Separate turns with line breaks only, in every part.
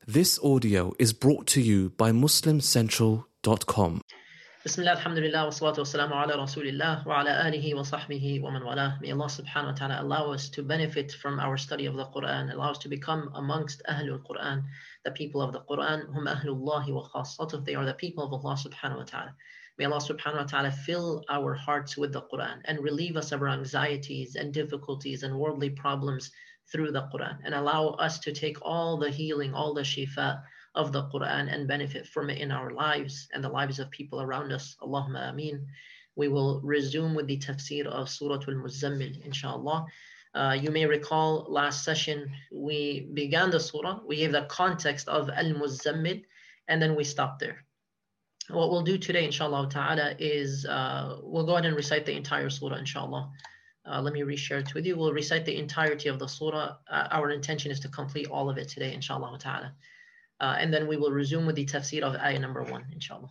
This audio is brought to you by MuslimCentral.com.
Bismillah, alhamdulillah, wa salatu wa salamu ala rasulillah wa ala alihi wa sahbihi wa man wala. May Allah subhanahu wa ta'ala allow us to benefit from our study of the Quran, allow us to become amongst Ahlul Quran, the people of the Quran, hum Ahlullahi wa khassatuh, they are the people of Allah subhanahu wa ta'ala. May Allah subhanahu wa ta'ala fill our hearts with the Quran and relieve us of our anxieties and difficulties and worldly problems through the Quran, and allow us to take all the healing, all the shifa of the Quran and benefit from it in our lives and the lives of people around us. Allahumma ameen. We will resume with the tafsir of Surah Al-Muzammil, inshallah. You may recall last session we began the surah, we gave the context of Al-Muzammil, and then we stopped there. What we'll do today, inshallah ta'ala, is we'll go ahead and recite the entire surah, inshallah. Let me reshare it with you. We'll recite the entirety of the surah. Our intention is to complete all of it today, inshallah ta'ala. And then we will resume with the tafsir of ayah number 1, inshallah.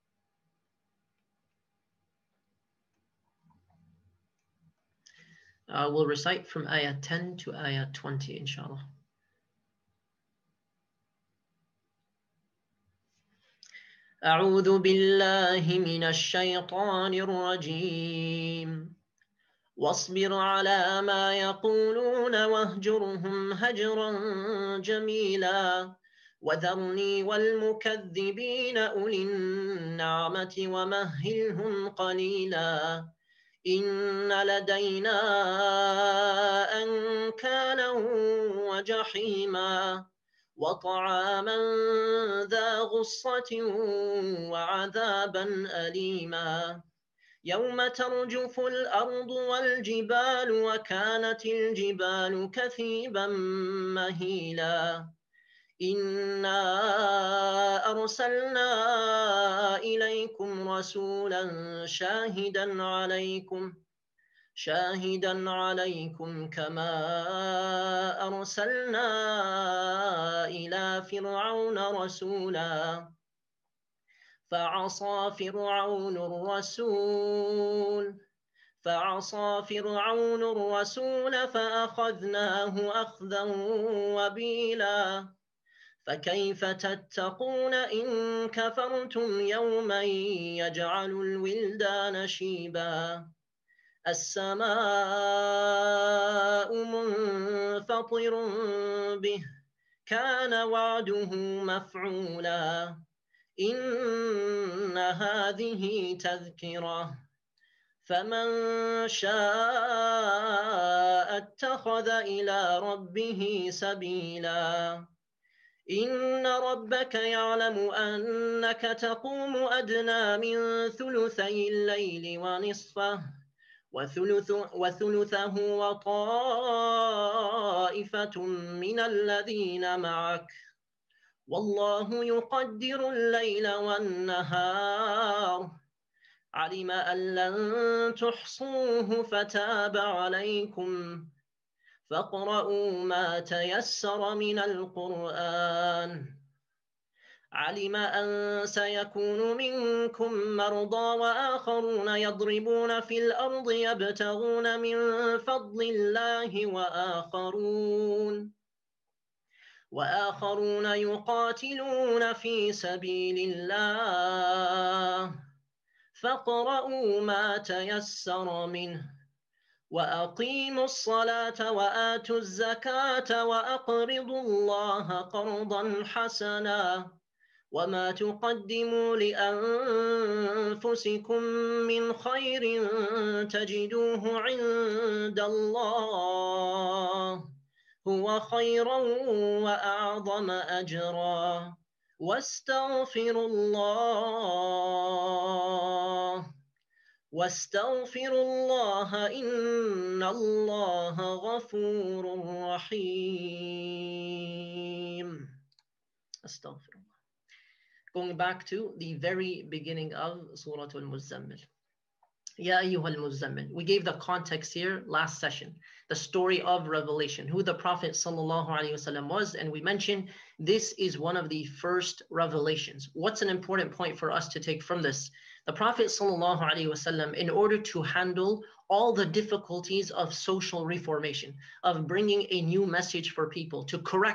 We'll recite from ayah 10 to ayah 20, inshallah. أعوذ بالله من الشيطان الرجيم واصبر على ما يقولون واهجرهم هجرا جميلا وذرني والمكذبين أولي النعمة ومهلهم قليلا إن لدينا أنكالا وجحيما وطعاما ذا غصة وعذابا أليما يوم ترجف الأرض والجبال وكانت الجبال كثيبا مهيلا إنا أرسلنا إليكم رسولا شاهدا عليكم كما أرسلنا إلى فرعون رسولا فعصى فرعون الرسول فأخذناه أخذا وبيلا فكيف تتقون إن كفرتم يوما يجعل الولدان شيبا السماء منفطر به كان وعده مفعولا إن هذه تذكرة فمن شاء اتخذ إلى ربه سبيلا إن ربك يعلم أنك تقوم أدنى من ثلثي الليل ونصفه وثلثه وطائفة من الذين معك والله يقدر الليل والنهار علم أن لن تحصوه فتاب عليكم فاقرؤوا ما تيسر من القرآن علم أن سيكون منكم مرضى وآخرون يضربون في الأرض يبتغون من فضل الله وآخرون يقاتلون في سبيل الله فاقرؤوا ما تيسر منه وأقيموا الصلاة وآتوا الزكاة وأقرضوا الله قرضا حسنا وما تقدموا لأنفسكم من خير تجدوه عند الله هو خيرا وأعظم أجرا واستغفروا الله إن الله غفور رحيم. Astaghfirullah. Going back to the very beginning of Surah Al-Muzammil. Ya ayyuhal muzammil. We gave the context here last session, the story of revelation, who the Prophet ﷺ was, and we mentioned this is one of the first revelations. What's an important point for us to take from this? The Prophet ﷺ, in order to handle all the difficulties of social reformation, of bringing a new message for people, to correct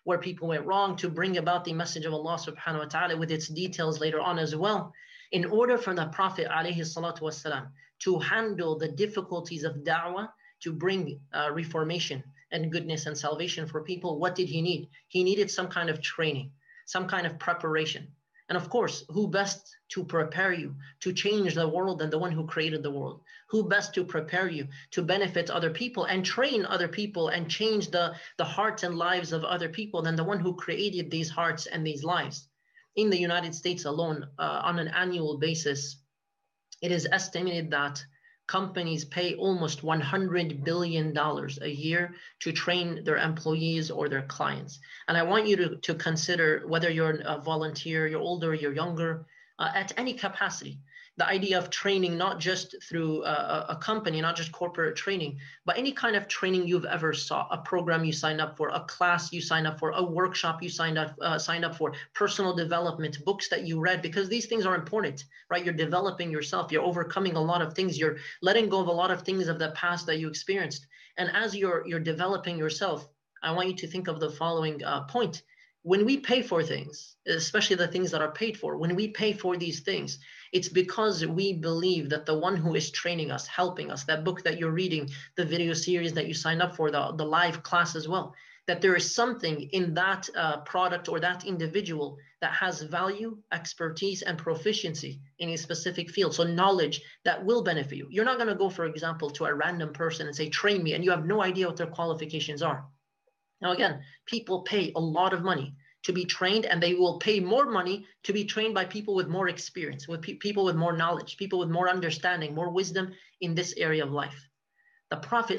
where people went wrong, to bring about the message of Allah subhanahu wa ta'ala with its details later on as well. In order for the Prophet alayhi salatu wasalam to handle the difficulties of da'wah, to bring reformation and goodness and salvation for people, what did he need? He needed some kind of training, some kind of preparation. And of course, who best to prepare you to change the world than the one who created the world? Who best to prepare you to benefit other people and train other people and change the hearts and lives of other people than the one who created these hearts and these lives? In the United States alone, on an annual basis, it is estimated that companies pay almost $100 billion a year to train their employees or their clients. And I want you to consider, whether you're a volunteer, you're older, you're younger, at any capacity, the idea of training, not just through a company, not just corporate training, but any kind of training you've ever saw, a program you signed up for, a class you signed up for, a workshop you signed up for, personal development, books that you read, because these things are important, right? You're developing yourself, you're overcoming a lot of things, you're letting go of a lot of things of the past that you experienced. And as you're developing yourself, I want you to think of the following point. When we pay for things, especially the things that are paid for, when we pay for these things, it's because we believe that the one who is training us, helping us, that book that you're reading, the video series that you signed up for, the live class as well, that there is something in that product or that individual that has value, expertise, and proficiency in a specific field. So knowledge that will benefit you. You're not going to go, for example, to a random person and say, train me, and you have no idea what their qualifications are. Now, again, people pay a lot of money to be trained, and they will pay more money to be trained by people with more experience, with people with more knowledge, people with more understanding, more wisdom in this area of life. The Prophet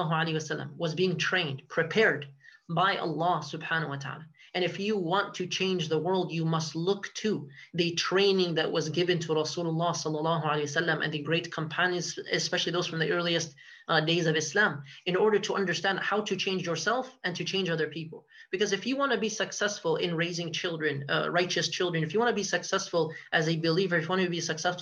ﷺ was being trained, prepared by Allah subhanahu wa ta'ala. And if you want to change the world, you must look to the training that was given to Rasulullah sallallahu alaihi wasallam and the great companions, especially those from the earliest days of Islam, in order to understand how to change yourself and to change other people. Because if you want to be successful in raising children, righteous children, if you want to be successful as a believer, if you want to be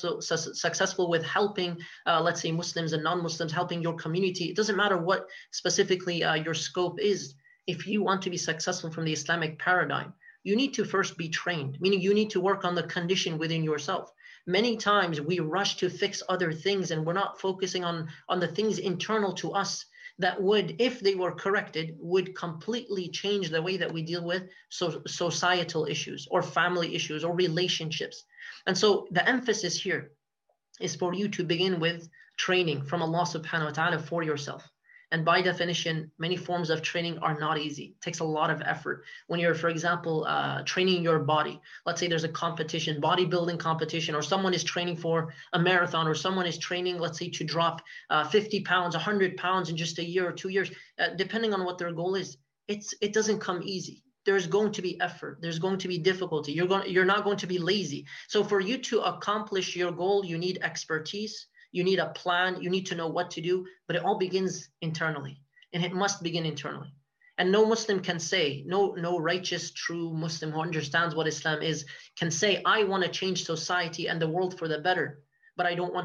successful with helping, let's say, Muslims and non-Muslims, helping your community, it doesn't matter what specifically your scope is. If you want to be successful from the Islamic paradigm, you need to first be trained, meaning you need to work on the condition within yourself. Many times we rush to fix other things, and we're not focusing on the things internal to us that would, if they were corrected, would completely change the way that we deal with societal issues or family issues or relationships. And so the emphasis here is for you to begin with training from Allah subhanahu wa ta'ala for yourself. And by definition, many forms of training are not easy. It takes a lot of effort. When you're, for example, training your body, let's say there's a competition, bodybuilding competition, or someone is training for a marathon, or someone is training, let's say, to drop 50 pounds, 100 pounds in just a year or 2 years, depending on what their goal is. It doesn't come easy. There's going to be effort. There's going to be difficulty. You're not going to be lazy. So for you to accomplish your goal, you need expertise. You need a plan. You need to know what to do, but it all begins internally, and it must begin internally. And no Muslim can say, no righteous, true Muslim who understands what Islam is can say, I want to change society and the world for the better, but I don't want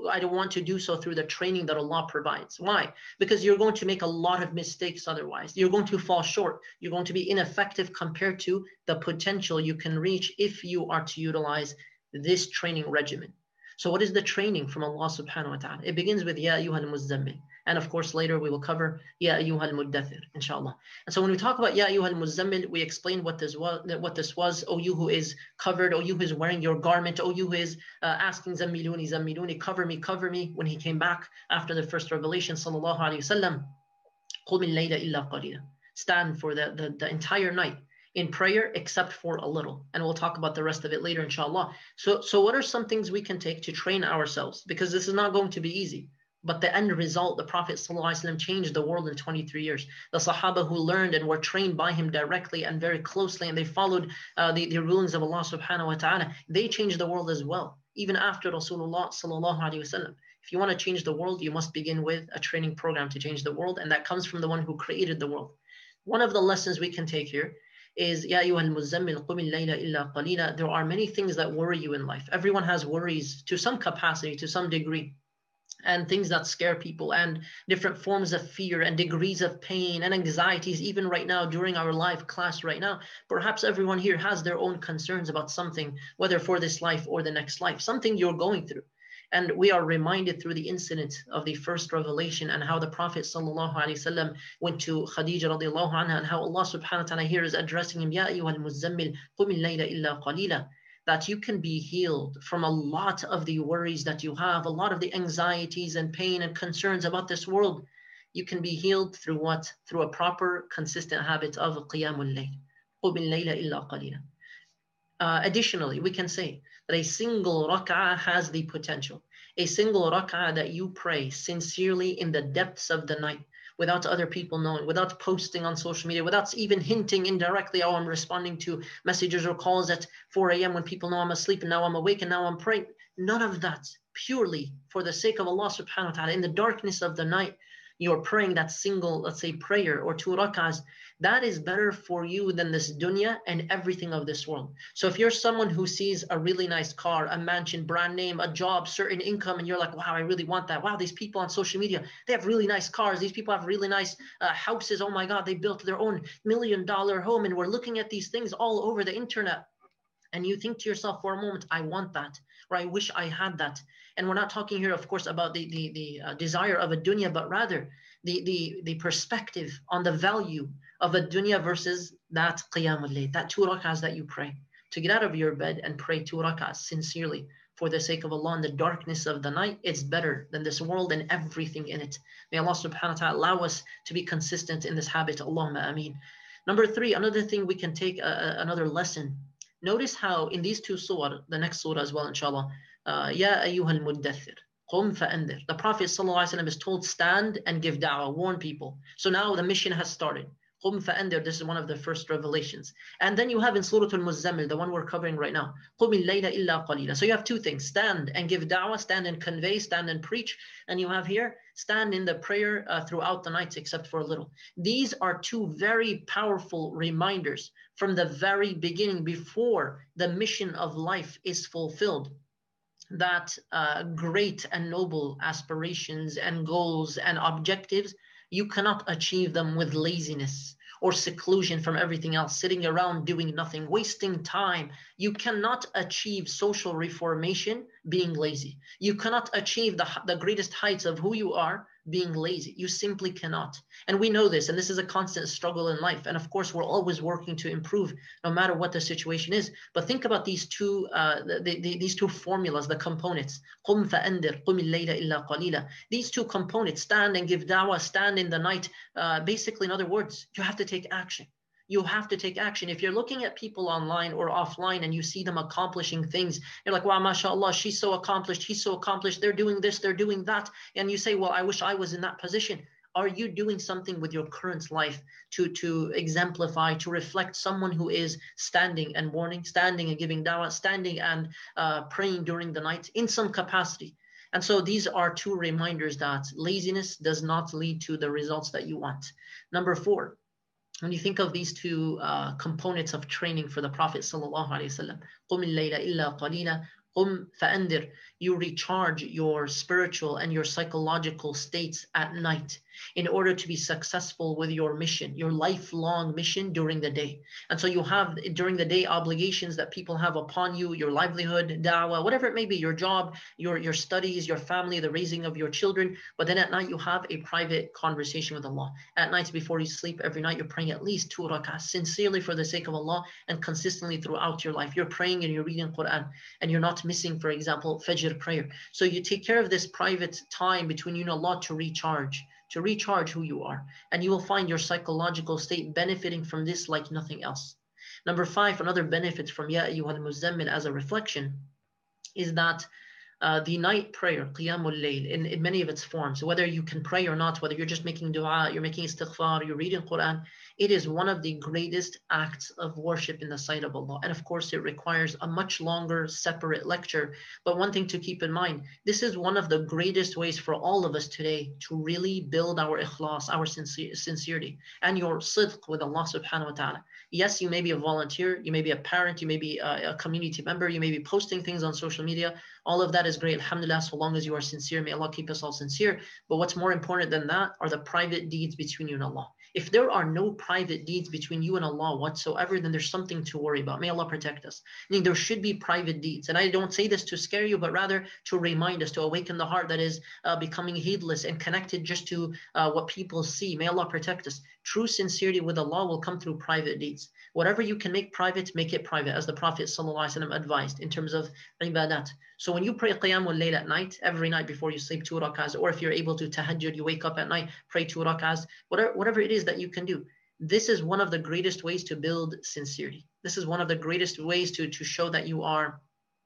to do so through the training that Allah provides. Why? Because you're going to make a lot of mistakes otherwise. You're going to fall short. You're going to be ineffective compared to the potential you can reach if you are to utilize this training regimen. So what is the training from Allah subhanahu wa ta'ala? It begins with Ya ayyuhal muzammil. And of course, later we will cover Ya ayyuhal muddathir, inshallah. And so when we talk about Ya ayyuhal muzammil, we explain what this was. O you who is covered, O you who is wearing your garment, O you who is asking Zammiluni, Zammiluni, cover me. When he came back after the first revelation, sallallahu alayhi wa sallam, قُمِ اللَّيْلَ إِلَّا قَلِيلًا. Stand for the entire night in prayer, except for a little. And we'll talk about the rest of it later, inshallah. So what are some things we can take to train ourselves? Because this is not going to be easy. But the end result, the Prophet ﷺ changed the world in 23 years. The Sahaba who learned and were trained by him directly and very closely, and they followed the rulings of Allah subhanahu wa ta'ala, they changed the world as well, even after Rasulullah sallallahu alaihi wasallam. If you want to change the world, you must begin with a training program to change the world, and that comes from the one who created the world. One of the lessons we can take here is Ya ayyuhal muzammil qum al-layla illa qalila. There are many things that worry you in life. Everyone has worries to some capacity, to some degree. and things that scare people, and different forms of fear and degrees of pain and anxieties. Even right now during our live class right now, perhaps everyone here has their own concerns about something, whether for this life or the next life, something you're going through. And we are reminded through the incident of the first revelation and how the Prophet ﷺ went to Khadija radiallahu anha, and how Allah subhanahu wa ta'ala here is addressing him, Ya ayyuhal muzammil, qum al-layla illa qalila, that you can be healed from a lot of the worries that you have, a lot of the anxieties and pain and concerns about this world. You can be healed through what? Through a proper, consistent habit of qiyamul layl. قُمِ اللَّيْلَ إِلَّا قَلِيلًا. Additionally, we can say that a single rak'ah has the potential. A single rak'ah that you pray sincerely in the depths of the night, without other people knowing, without posting on social media, without even hinting indirectly, oh, I'm responding to messages or calls at 4 a.m. when people know I'm asleep and now I'm awake and now I'm praying. None of that. Purely for the sake of Allah subhanahu wa ta'ala, in the darkness of the night, you're praying that single, let's say, prayer or 2 rak'ahs. That is better for you than this dunya and everything of this world. So if you're someone who sees a really nice car, a mansion, brand name, a job, certain income, and you're like, wow, I really want that. Wow, these people on social media, they have really nice cars. These people have really nice houses. Oh my God, they built their own $1 million home. And we're looking at these things all over the internet. And you think to yourself for a moment, I want that, or I wish I had that. And we're not talking here, of course, about the desire of a dunya, but rather the perspective on the value of a dunya versus that qiyamul layl, that 2 rak'ahs that you pray. To get out of your bed and pray 2 rak'ahs sincerely for the sake of Allah in the darkness of the night, it's better than this world and everything in it. May Allah subhanahu wa ta'ala allow us to be consistent in this habit. Allahumma ameen. Number 3, another thing we can take, another lesson. Notice how in these 2 surah, the next surah as well, inshallah, Ya ayyuhal muddathir, qum fa'andir. The Prophet ﷺ is told, stand and give da'wah, warn people. So now the mission has started. Qum fa'andir, this is one of the first revelations. And then you have in Surah Al-Muzammil, the one we're covering right now, qum al-layla illa qalila. So you have 2 things, stand and give da'wah, stand and convey, stand and preach. And you have here, stand in the prayer throughout the nights except for a little. These are 2 very powerful reminders from the very beginning, before the mission of life is fulfilled, that great and noble aspirations and goals and objectives, you cannot achieve them with laziness or seclusion from everything else, sitting around doing nothing, wasting time. You cannot achieve social reformation being lazy. You cannot achieve the greatest heights of who you are being lazy. You simply cannot. And we know this, and this is a constant struggle in life. And of course, we're always working to improve no matter what the situation is. But think about these 2 these 2 formulas, the components. قُمْ فَأَنْذِرْ قُمِ اللَّيْلَ إِلَّا قَلِيلًا. These 2 components, stand and give da'wah, stand in the night. Basically, in other words, you have to take action. You have to take action. If you're looking at people online or offline and you see them accomplishing things, you're like, wow, mashallah, she's so accomplished, he's so accomplished, they're doing this, they're doing that. And you say, well, I wish I was in that position. Are you doing something with your current life to exemplify, to reflect someone who is standing and warning, standing and giving da'wah, standing and praying during the night in some capacity? And so these are 2 reminders that laziness does not lead to the results that you want. Number 4, when you think of these 2 components of training for the Prophet sallallahu alaihi wasallam, قُمِ اللَّيْلَ إِلَّا قَلِيلًا, قُمْ فَأَنذِرْ, you recharge your spiritual and your psychological states at night in order to be successful with your mission, your lifelong mission during the day. And so you have during the day obligations that people have upon you, your livelihood, da'wah, whatever it may be, your job, your studies, your family, the raising of your children. But then at night you have a private conversation with Allah. At night before you sleep, every night you're praying at least 2 rak'ahs sincerely for the sake of Allah and consistently throughout your life. You're praying and you're reading Quran and you're not missing, for example, Fajr prayer. So you take care of this private time between you and Allah to recharge who you are. And you will find your psychological state benefiting from this like nothing else. Number 5, another benefit from Ya Ayyuhal Muzammil as a reflection is that the night prayer, Qiyamul Layl, in many of its forms, whether you can pray or not, whether you're just making dua, you're making istighfar, you're reading Quran, It is one of the greatest acts of worship in the sight of Allah. And of course, it requires a much longer separate lecture. But one thing to keep in mind, this is one of the greatest ways for all of us today to really build our ikhlas, our sincerity, and your sidq with Allah subhanahu wa ta'ala. Yes, you may be a volunteer, you may be a parent, you may be a community member, you may be posting things on social media. All of that is great, alhamdulillah, so long as you are sincere. May Allah keep us all sincere. But what's more important than that are the private deeds between you and Allah. If there are no private deeds between you and Allah whatsoever, then there's something to worry about. May Allah protect us. I mean, there should be private deeds. And I don't say this to scare you, but rather to remind us, to awaken the heart that is becoming heedless and connected just to what people see. May Allah protect us. True sincerity with Allah will come through private deeds. Whatever you can make private, make it private, as the Prophet ﷺ advised in terms of ibadat. So when you pray Qiyamul Layl at night, every night before you sleep 2 rak'ahs, or if you're able to tahajjud, you wake up at night, pray 2 rak'ahs, whatever it is that you can do. This is one of the greatest ways to build sincerity. This is one of the greatest ways to show that you are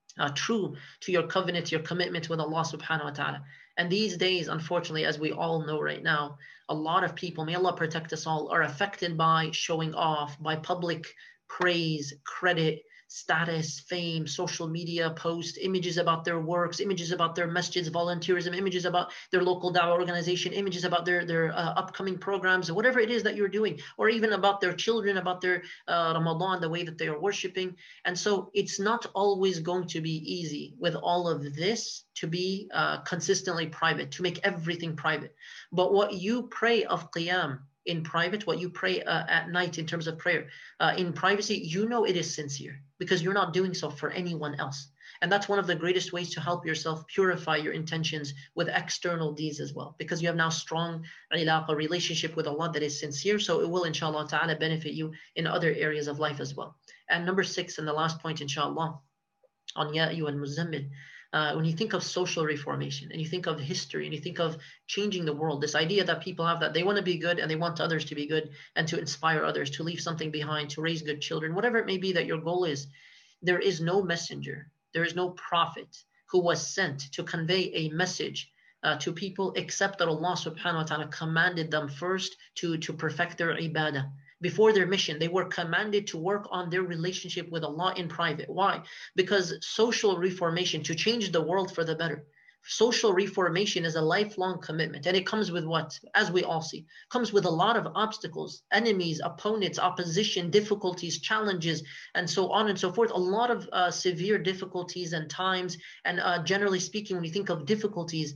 true to your covenant, your commitment with Allah subhanahu wa ta'ala. And these days, unfortunately, as we all know right now, a lot of people, may Allah protect us all, are affected by showing off, by public praise, credit, status, fame, social media posts, images about their works, images about their masjids, volunteerism, images about their local dawah organization, images about their upcoming programs, whatever it is that you're doing, or even about their children, about their Ramadan, the way that they are worshiping. And so it's not always going to be easy with all of this to be consistently private, to make everything private. But what you pray of qiyam in private, what you pray at night in terms of prayer, in privacy, you know it is sincere because you're not doing so for anyone else. And that's one of the greatest ways to help yourself purify your intentions with external deeds as well, because you have now strong ilaqa, relationship with Allah that is sincere. So it will, inshallah ta'ala, benefit you in other areas of life as well. And number 6, and the last point, inshallah, on Ya Ayyuhal Muzammil, when you think of social reformation and you think of history and you think of changing the world, this idea that people have that they want to be good and they want others to be good and to inspire others, to leave something behind, to raise good children, whatever it may be that your goal is, there is no messenger, there is no prophet who was sent to convey a message to people except that Allah subhanahu wa ta'ala commanded them first to perfect their ibadah. Before their mission, they were commanded to work on their relationship with Allah in private. Why? Because social reformation, to change the world for the better, social reformation is a lifelong commitment. And it comes with what? As we all see, comes with a lot of obstacles, enemies, opponents, opposition, difficulties, challenges, and so on and so forth. A lot of severe difficulties and times. And generally speaking, when you think of difficulties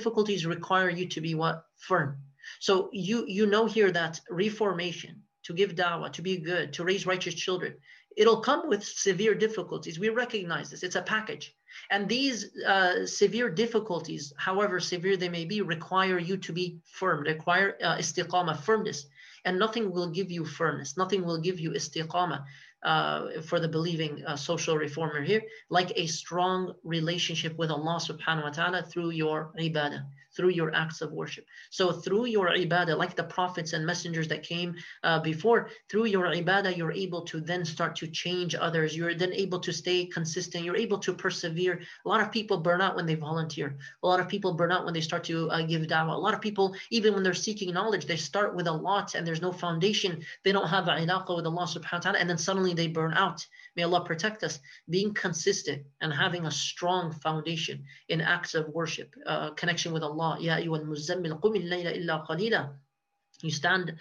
require you to be what? Firm. So you know here that reformation, to give da'wah, to be good, to raise righteous children, it'll come with severe difficulties. We recognize this. It's a package. And these severe difficulties, however severe they may be, require you to be firm, require istiqamah, firmness. And nothing will give you firmness. Nothing will give you istiqamah for the believing social reformer here, like a strong relationship with Allah subhanahu wa ta'ala through your ibadah, through your acts of worship. So through your ibadah, like the prophets and messengers that came before, through your ibadah, you're able to then start to change others. You're then able to stay consistent. You're able to persevere. A lot of people burn out when they volunteer. A lot of people burn out when they start to give da'wah. A lot of people, even when they're seeking knowledge, they start with a lot and there's no foundation. They don't have an ilaqah with Allah subhanahu wa ta'ala, and then suddenly they burn out. May Allah protect us. Being consistent and having a strong foundation in acts of worship, connection with Allah. Ya ayyuhal muzammil qum al-layla illa qalila. You stand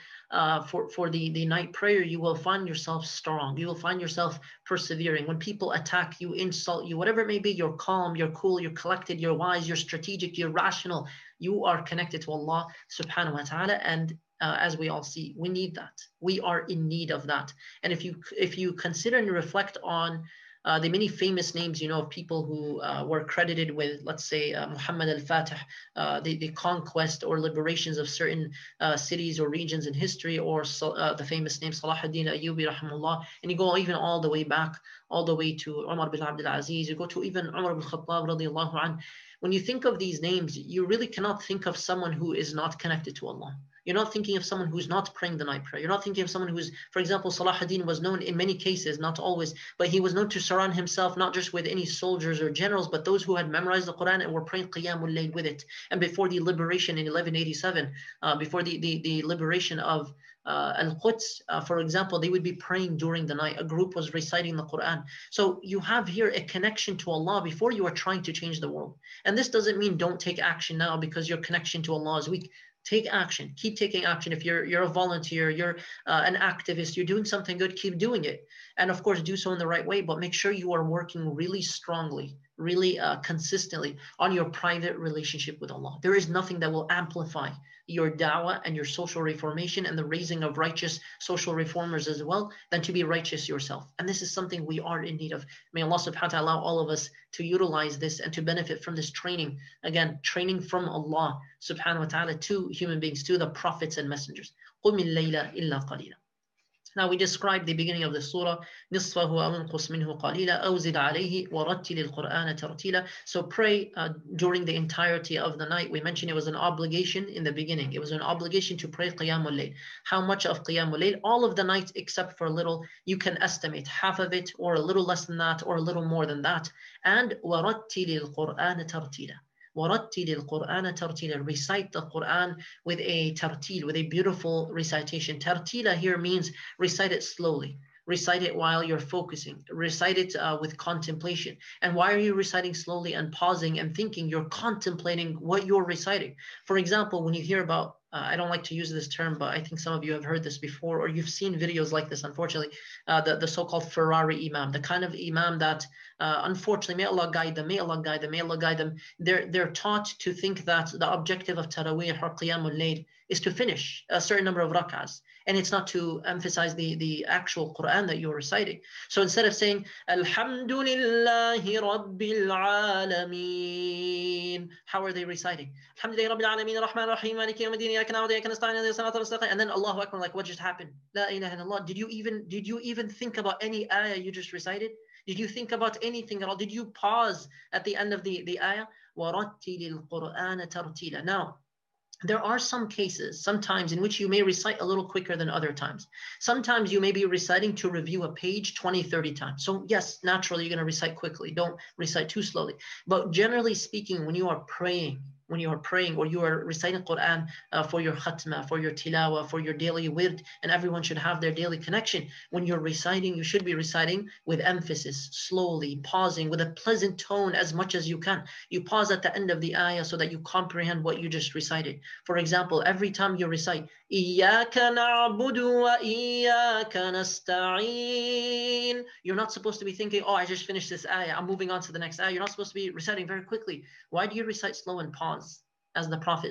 for the night prayer, you will find yourself strong. You will find yourself persevering. When people attack you, insult you, whatever it may be, you're calm, you're cool, you're collected, you're wise, you're strategic, you're rational. You are connected to Allah subhanahu wa ta'ala. And as we all see, we need that. We are in need of that. And if you consider and reflect on the many famous names, you know, of people who were credited with, let's say, Muhammad al-Fatih, the conquest or liberations of certain cities or regions in history, or the famous name Salah ad-Din Ayyubi rahimahullah, and you go even all the way back, all the way to Umar bin Abdul Aziz, you go to even Umar bin Khattab radiallahu anhu. When you think of these names, you really cannot think of someone who is not connected to Allah. You're not thinking of someone who's not praying the night prayer. You're not thinking of someone who's, for example, Salah ad-Din was known in many cases, not always, but he was known to surround himself not just with any soldiers or generals, but those who had memorized the Quran and were praying Qiyamul Layl with it. And before the liberation in 1187, before the liberation of Al-Quds, for example, they would be praying during the night. A group was reciting the Quran. So you have here a connection to Allah before you are trying to change the world. And this doesn't mean don't take action now because your connection to Allah is weak. Take action. Keep taking action. If you're a volunteer, you're an activist, you're doing something good, keep doing it. And of course, do so in the right way, but make sure you are working really strongly, really consistently on your private relationship with Allah. There is nothing that will amplify your da'wah and your social reformation and the raising of righteous social reformers as well than to be righteous yourself. And this is something we are in need of. May Allah subhanahu wa ta'ala allow all of us to utilize this and to benefit from this training. Again, training from Allah subhanahu wa ta'ala to human beings, to the prophets and messengers. قُمِ اللَّيْلَ إِلَّا قَلِيلًا. Now we described the beginning of the surah, نِصْفَهُ أَوْ انْقُصْ مِنْهُ قَلِيلًا أَوْ زِدْ عَلَيْهِ وَرَتِّلِ الْقُرْآنَ تَرْتِيلًا. So pray during the entirety of the night. We mentioned it was an obligation in the beginning. It was an obligation to pray Qiyamul Layl. How much of Qiyamul Layl? All of the night except for a little. You can estimate half of it or a little less than that or a little more than that. And وَرَتِّلِ الْقُرْآنَ تَرْتِيلًا. وَرَتِّلِ الْقُرْآنَ تَرْتِيلًا. Recite the Quran with a tartil, with a beautiful recitation. Tartila here means recite it slowly. Recite it while you're focusing. Recite it with contemplation. And why are you reciting slowly and pausing and thinking? You're contemplating what you're reciting. For example, when you hear about, I don't like to use this term, but I think some of you have heard this before, or you've seen videos like this, unfortunately, the so-called Ferrari Imam, the kind of Imam that, unfortunately, may Allah guide them, may Allah guide them, may Allah guide them. They're taught to think that the objective of Taraweeh or Qiyamul Layl is to finish a certain number of rak'ahs. And it's not to emphasize the actual Quran that you're reciting. So instead of saying, Alhamdulillahi Rabbil Alameen, how are they reciting? Alhamdulillahi Rabbil Alameen, Rahman Rahim, Maliki Yawmiddin, Iyyaka na'budu wa iyyaka nasta'in, ihdinas siratal mustaqim. And then Allahu Akbar, like what just happened? La ilaha illallah. Did you even think about any ayah you just recited? Did you think about anything at all? Did you pause at the end of the ayah? وَرَتِّلِ الْقُرْآنَ تَرْتِيلًا. Now, there are some cases, sometimes in which you may recite a little quicker than other times. Sometimes you may be reciting to review a page 20, 30 times. So yes, naturally, you're going to recite quickly. Don't recite too slowly. But generally speaking, when you are praying or you are reciting Quran for your khatma, for your tilawa, for your daily wird, and everyone should have their daily connection. When you're reciting, you should be reciting with emphasis, slowly, pausing, with a pleasant tone as much as you can. You pause at the end of the ayah so that you comprehend what you just recited. For example, every time you recite, إِيَّاكَ نَعْبُدُ وَإِيَّاكَ نَسْتَعِينُ, you're not supposed to be thinking, oh, I just finished this ayah, I'm moving on to the next ayah. You're not supposed to be reciting very quickly. Why do you recite slow and pause? As the Prophet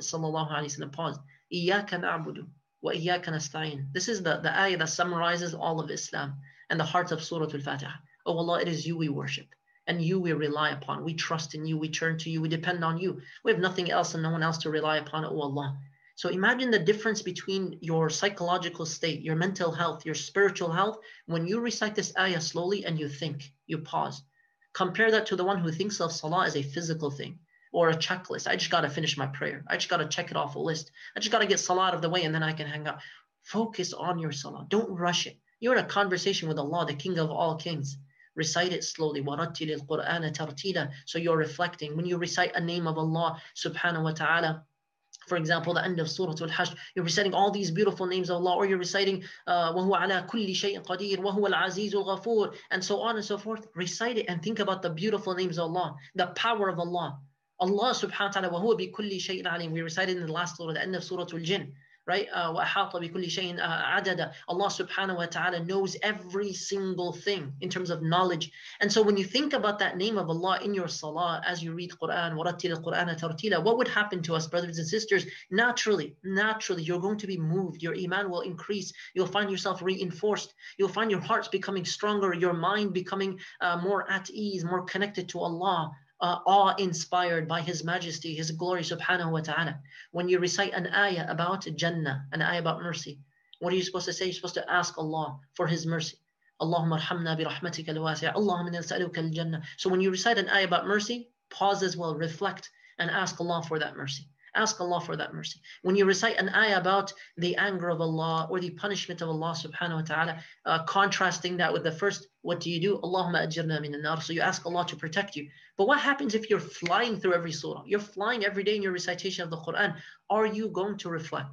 ﷺ paused, إِيَّاكَ نَعْبُدُ وَإِيَّاكَ نَسْتَعِينُ. This is the ayah that summarizes all of Islam and the heart of Surah Al-Fatiha. Oh Allah, it is you we worship and you we rely upon. We trust in you, we turn to you, we depend on you. We have nothing else and no one else to rely upon, oh Allah. So imagine the difference between your psychological state, your mental health, your spiritual health, when you recite this ayah slowly and you think, you pause. Compare that to the one who thinks of salah as a physical thing or a checklist. I just got to finish my prayer. I just got to check it off a list. I just got to get salah out of the way and then I can hang out. Focus on your salah. Don't rush it. You're in a conversation with Allah, the King of all kings. Recite it slowly. وَرَتِّلِ الْقُرْآنَ تَرْتِيلًا. So you're reflecting. When you recite a name of Allah subhanahu wa ta'ala, for example, the end of Surah Al-Hajj, you're reciting all these beautiful names of Allah, or you're reciting وَهُوَ عَلَى كُلِّ شَيْءٍ قَدِيرٌ وَهُوَ الْعَزِيزُ الْغَفُورُ, and so on and so forth. Recite it and think about the beautiful names of Allah, the power of Allah. Allah subhanahu wa ta'ala, وَهُوَ بِكُلِّ شَيْءٍ عَلِيمٌ. We recited in the last surah, the end of Surah Al-Jinn, right? وَأَحَاطَ بِكُلِّ شَيْءٍ عَدَدًا. Allah subhanahu wa ta'ala knows every single thing in terms of knowledge. And so when you think about that name of Allah in your salah, as you read Quran, وَرَتِّلِ الْقُرْآنَ تَرْتِيلًا, what would happen to us, brothers and sisters? Naturally, you're going to be moved. Your iman will increase. You'll find yourself reinforced. You'll find your hearts becoming stronger, your mind becoming more at ease, more connected to Allah. Awe-inspired by His Majesty, His glory subhanahu wa ta'ala. When you recite an ayah about Jannah, an ayah about mercy, what are you supposed to say? You're supposed to ask Allah for His mercy. Allahumma arhamna bi rahmatika al-wasi'a. Allahumma nas'aluka al-jannah. So when you recite an ayah about mercy, pause as well, reflect, and ask Allah for that mercy. Ask Allah for that mercy. When you recite an ayah about the anger of Allah or the punishment of Allah subhanahu wa ta'ala, contrasting that with the first, what do? Allahumma ajirna min an-nar. So you ask Allah to protect you. But what happens if you're flying through every surah? You're flying every day in your recitation of the Quran. Are you going to reflect?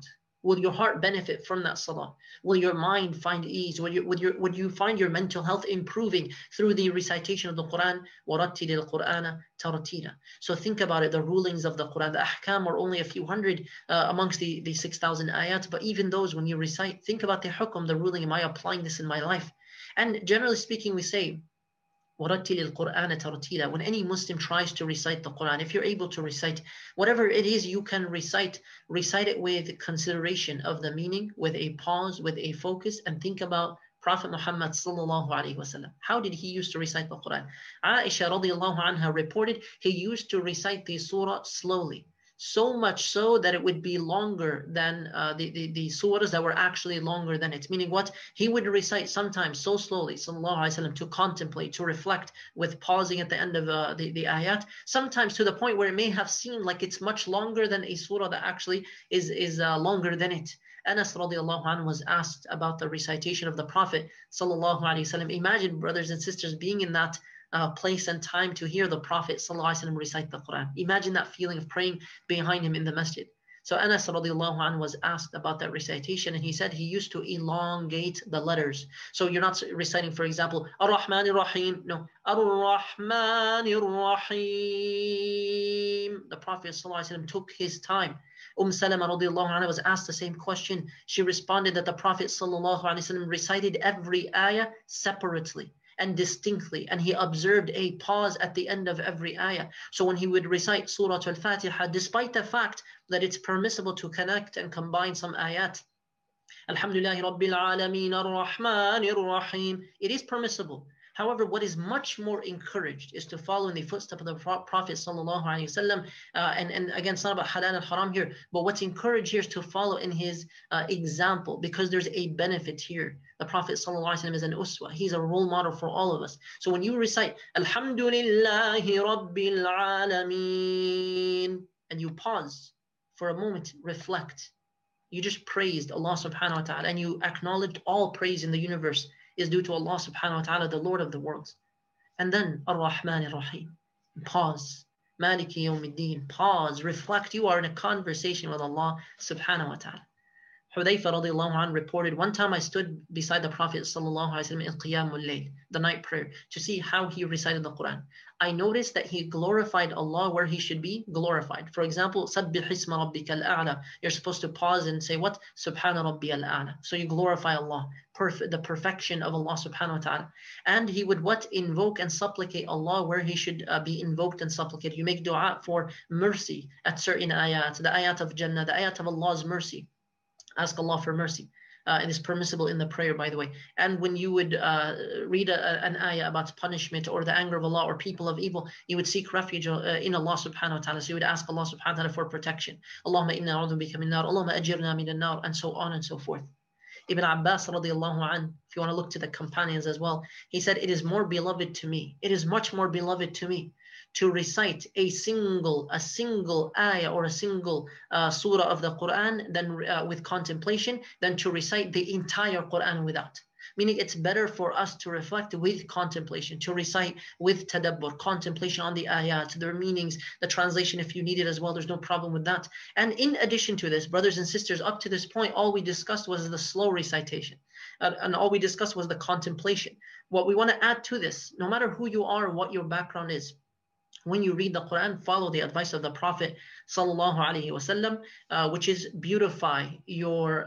Will your heart benefit from that salah? Will your mind find ease? Would you find your mental health improving through the recitation of the Quran? وَرَتِّلِ الْقُرْآنَ تَرْتِيلًا. So think about it, the rulings of the Quran. The ahkam are only a few hundred amongst the 6,000 ayat, but even those, when you recite, think about the hukum, the ruling. Am I applying this in my life? And generally speaking, we say, وَرَتِّلِ الْقُرْآنَ تَرْتِيلًا. When any Muslim tries to recite the Quran, if you're able to recite whatever it is you can recite it with consideration of the meaning, with a pause, with a focus, and think about Prophet Muhammad sallallahu alaihi wasallam. How did he used to recite the Quran? Aisha radiallahu anha reported he used to recite the surah slowly. So much so that it would be longer than the surahs that were actually longer than it. Meaning what? He would recite sometimes so slowly, sallallahu alaihi wasallam, to contemplate, to reflect, with pausing at the end of the ayat. Sometimes to the point where it may have seemed like it's much longer than a surah that actually is longer than it. Anas radiallahu anhu was asked about the recitation of the Prophet sallallahu alaihi wasallam. Imagine, brothers and sisters, being in that place and time to hear the Prophet ﷺ recite the Quran. Imagine that feeling of praying behind him in the masjid. So Anas radiallahu anhu was asked about that recitation, and he said he used to elongate the letters. So you're not reciting, for example, Ar-Rahman Ar-Rahim. No, Ar-Rahman Ar-Rahim. The Prophet ﷺ took his time. Salama radiallahu anha was asked the same question. She responded that the Prophet ﷺ recited every ayah separately and distinctly, and he observed a pause at the end of every ayah. So when he would recite Surah Al-Fatiha, despite the fact that it's permissible to connect and combine some ayat, Alhamdulillahi Rabbil Alameen Ar-Rahman Ar-Rahim, it is permissible. However, what is much more encouraged is to follow in the footsteps of the Prophet sallallahu alaihi wasallam. And again, it's not about halal and haram here, but what's encouraged here is to follow in his example, because there's a benefit here. The Prophet sallallahu alaihi wasallam is an uswa. He's a role model for all of us. So when you recite Alhamdulillahi Rabbil Alameen, and you pause for a moment, reflect. You just praised Allah subhanahu wa ta'ala, and you acknowledged all praise in the universe is due to Allah subhanahu wa ta'ala, the Lord of the worlds. And then Ar-Rahman Ar-Rahim. Pause. Maliki Yawmiddin. Pause. Reflect. You are in a conversation with Allah subhanahu wa ta'ala. Hudayfa radiallahu anhu reported, one time I stood beside the Prophet sallallahu alaihi wasallam in Qiyamul Layl, the night prayer, to see how he recited the Quran. I noticed that he glorified Allah where he should be glorified. For example, Sabbih isma rabbikal a'la. You're supposed to pause and say what? Subhana rabbiyal a'la. So you glorify Allah, the perfection of Allah subhanahu wa ta'ala. And he would what? Invoke and supplicate Allah where he should be invoked and supplicated. You make dua for mercy at certain ayat, the ayat of Jannah, the ayat of Allah's mercy. Ask Allah for mercy. It is permissible in the prayer, by the way. And when you would read an ayah about punishment or the anger of Allah or people of evil, you would seek refuge in Allah subhanahu wa ta'ala. So you would ask Allah subhanahu wa ta'ala for protection. Allahumma inna a'udhu bika min nar, Allahumma ajirna min nar, and so on and so forth. Ibn Abbas radiallahu anhu, if you want to look to the companions as well, he said, it is more beloved to me. It is much more beloved to me to recite a single ayah or a single surah of the Quran than with contemplation than to recite the entire Quran without. Meaning it's better for us to reflect with contemplation, to recite with tadabbur, contemplation on the ayat, their meanings, the translation if you need it as well, there's no problem with that. And in addition to this, brothers and sisters, up to this point, all we discussed was the slow recitation. And all we discussed was the contemplation. What we want to add to this, no matter who you are or what your background is, when you read the Quran, follow the advice of the Prophet sallallahu alaihi wasallam, which is beautify the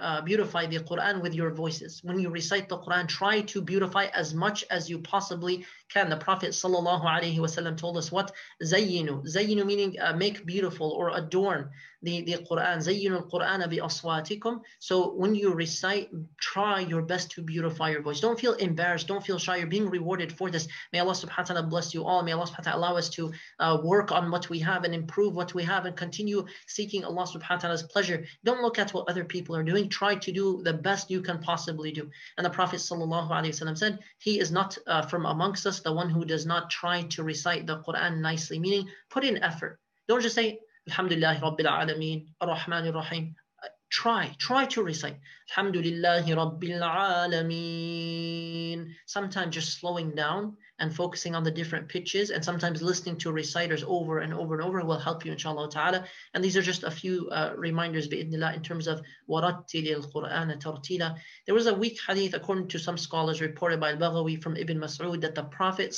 Quran with your voices. When you recite the Quran, try to beautify as much as you possibly can. The Prophet sallallahu alaihi wasallam told us what? Zayyinu. Zayyinu meaning make beautiful or adorn the Quran. Zayyinu al-Qur'ana bi aswatikum. So when you recite, try your best to beautify your voice. Don't feel embarrassed. Don't feel shy. You're being rewarded for this. May Allah subhanahu wa ta'ala bless you all. May Allah subhanahu wa ta'ala allow us to work on what we have and improve what we have and continue seeking Allah subhanahu wa ta'ala's pleasure. Don't look at what other people are doing. Try to do the best you can possibly do. And the Prophet sallallahu alaihi wasallam said, he is not from amongst us the one who does not try to recite the Quran nicely, meaning put in effort. Don't just say, Alhamdulillahi Rabbil Alameen, Ar-Rahman Ar-Rahim. Try to recite. Alhamdulillahi Rabbil Alameen. Sometimes just slowing down and focusing on the different pitches, and sometimes listening to reciters over and over and over will help you, inshallah ta'ala. And these are just a few reminders, bi'idhnillah, in terms of وَرَتِّلِ الْقُرْآنَ تَرْتِيلًا. There was a weak hadith, according to some scholars, reported by Al-Baghawi from Ibn Mas'ud, that the Prophet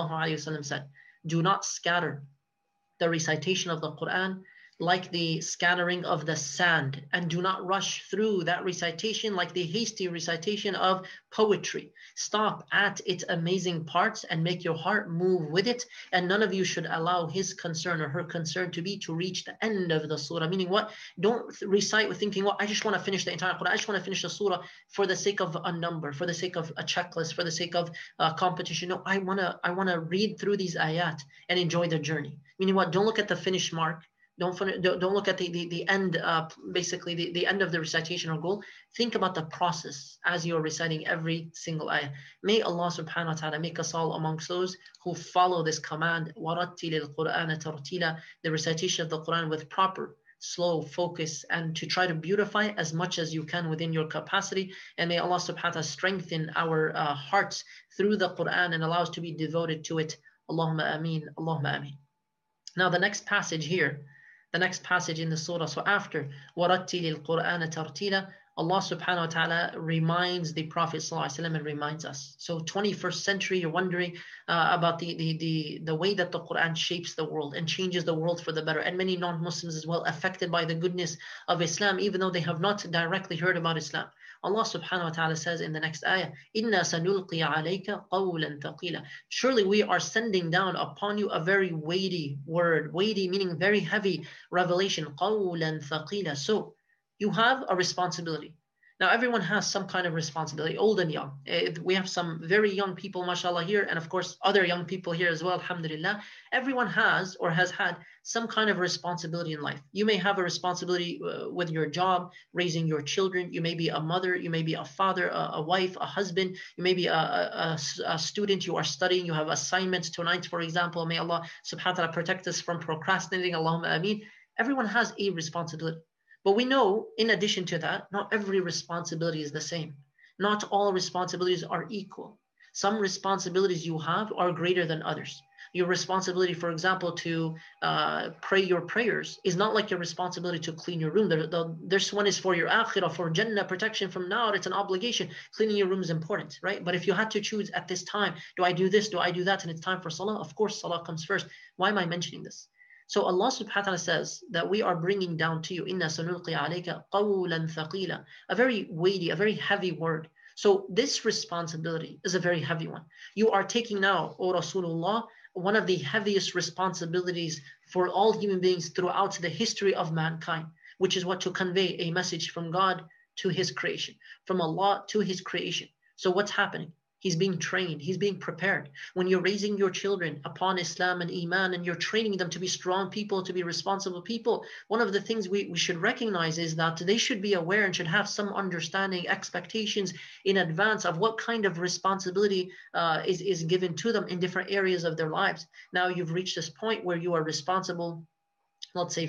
ﷺ said, do not scatter the recitation of the Quran like the scattering of the sand, and do not rush through that recitation like the hasty recitation of poetry. Stop at its amazing parts and make your heart move with it, and none of you should allow his concern or her concern to be to reach the end of the surah. Meaning what? Don't recite with thinking, well, I just want to finish the entire Quran, I just want to finish the surah for the sake of a number, for the sake of a checklist, for the sake of competition. No, I wanna read through these ayat and enjoy the journey. Meaning what? Don't look at the finish mark. Don't look at the end, basically the end of the recitation or goal. Think about the process as you're reciting every single ayah. May Allah subhanahu wa ta'ala make us all amongst those who follow this command, وَرَتِّلِ الْقُرْآنَ تَرْتِيلًا, the recitation of the Quran with proper, slow focus, and to try to beautify as much as you can within your capacity. And may Allah subhanahu wa ta'ala strengthen our hearts through the Quran and allow us to be devoted to it. Allahumma ameen, Allahumma ameen. Now the next passage here, the next passage in the surah. So after وَرَتِّلِ الْقُرْآنَ تَرْتِيلًا, Allah subhanahu wa ta'ala reminds the Prophet ﷺ and reminds us. So 21st century, you're wondering about the way that the Quran shapes the world and changes the world for the better. And many non-Muslims as well affected by the goodness of Islam, even though they have not directly heard about Islam. Allah subhanahu wa ta'ala says in the next ayah, إِنَّا سَنُلْقِي عَلَيْكَ قَوْلًا ثَقِيلًا. Surely we are sending down upon you a very weighty word. Weighty meaning very heavy revelation. قَوْلًا ثَقِيلًا. So you have a responsibility. Now everyone has some kind of responsibility, old and young. We have some very young people, mashallah, here, and of course other young people here as well, alhamdulillah. Everyone has or has had some kind of responsibility in life. You may have a responsibility with your job, raising your children. You may be a mother, you may be a father, a wife, a husband. You may be a student, you are studying, you have assignments tonight, for example. May Allah subhanahu wa ta'ala protect us from procrastinating, Allahumma ameen. Everyone has a responsibility. But we know, in addition to that, not every responsibility is the same. Not all responsibilities are equal. Some responsibilities you have are greater than others. Your responsibility, for example, to pray your prayers is not like your responsibility to clean your room. This one is for your akhirah, for Jannah, protection from nar. It's an obligation. Cleaning your room is important, right? But if you had to choose at this time, do I do this, do I do that, and it's time for salah, of course salah comes first. Why am I mentioning this? So Allah subhanahu wa ta'ala says that we are bringing down to you, إِنَّا سَنُلْقِي عَلَيْكَ قَوْلًا ثَقِيلًا, a very weighty, a very heavy word. So this responsibility is a very heavy one. You are taking now, O Rasulullah, one of the heaviest responsibilities for all human beings throughout the history of mankind, which is what? To convey a message from God to his creation, from Allah to his creation. So what's happening? He's being trained. He's being prepared. When you're raising your children upon Islam and Iman, and you're training them to be strong people, to be responsible people, one of the things we should recognize is that they should be aware and should have some understanding, expectations in advance of what kind of responsibility is given to them in different areas of their lives. Now you've reached this point where you are responsible, let's say,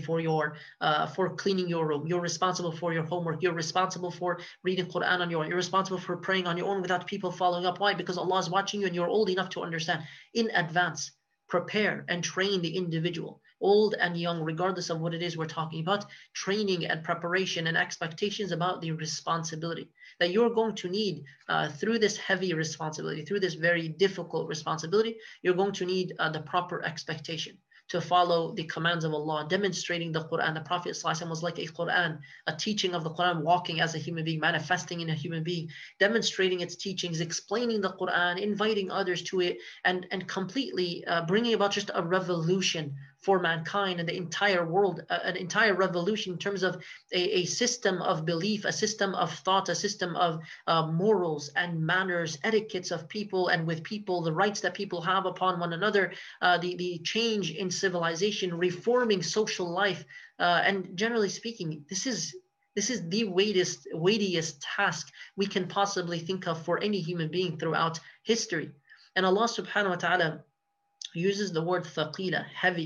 for cleaning your room. You're responsible for your homework. You're responsible for reading Quran on your own. You're responsible for praying on your own without people following up. Why? Because Allah is watching you and you're old enough to understand. In advance, prepare and train the individual, old and young, regardless of what it is we're talking about. Training and preparation and expectations about the responsibility that you're going to need through this heavy responsibility, through this very difficult responsibility. You're going to need the proper expectation to follow the commands of Allah, demonstrating the Quran. The Prophet ﷺ was like a Quran, a teaching of the Quran, walking as a human being, manifesting in a human being, demonstrating its teachings, explaining the Quran, inviting others to it, and completely bringing about just a revolution for mankind and the entire world, an entire revolution in terms of a system of belief, a system of thought, a system of morals and manners, etiquettes of people and with people, the rights that people have upon one another, the change in civilization, reforming social life, and generally speaking, this is the weightiest task we can possibly think of for any human being throughout history. And Allah subhanahu wa ta'ala uses the word thaqila, heavy,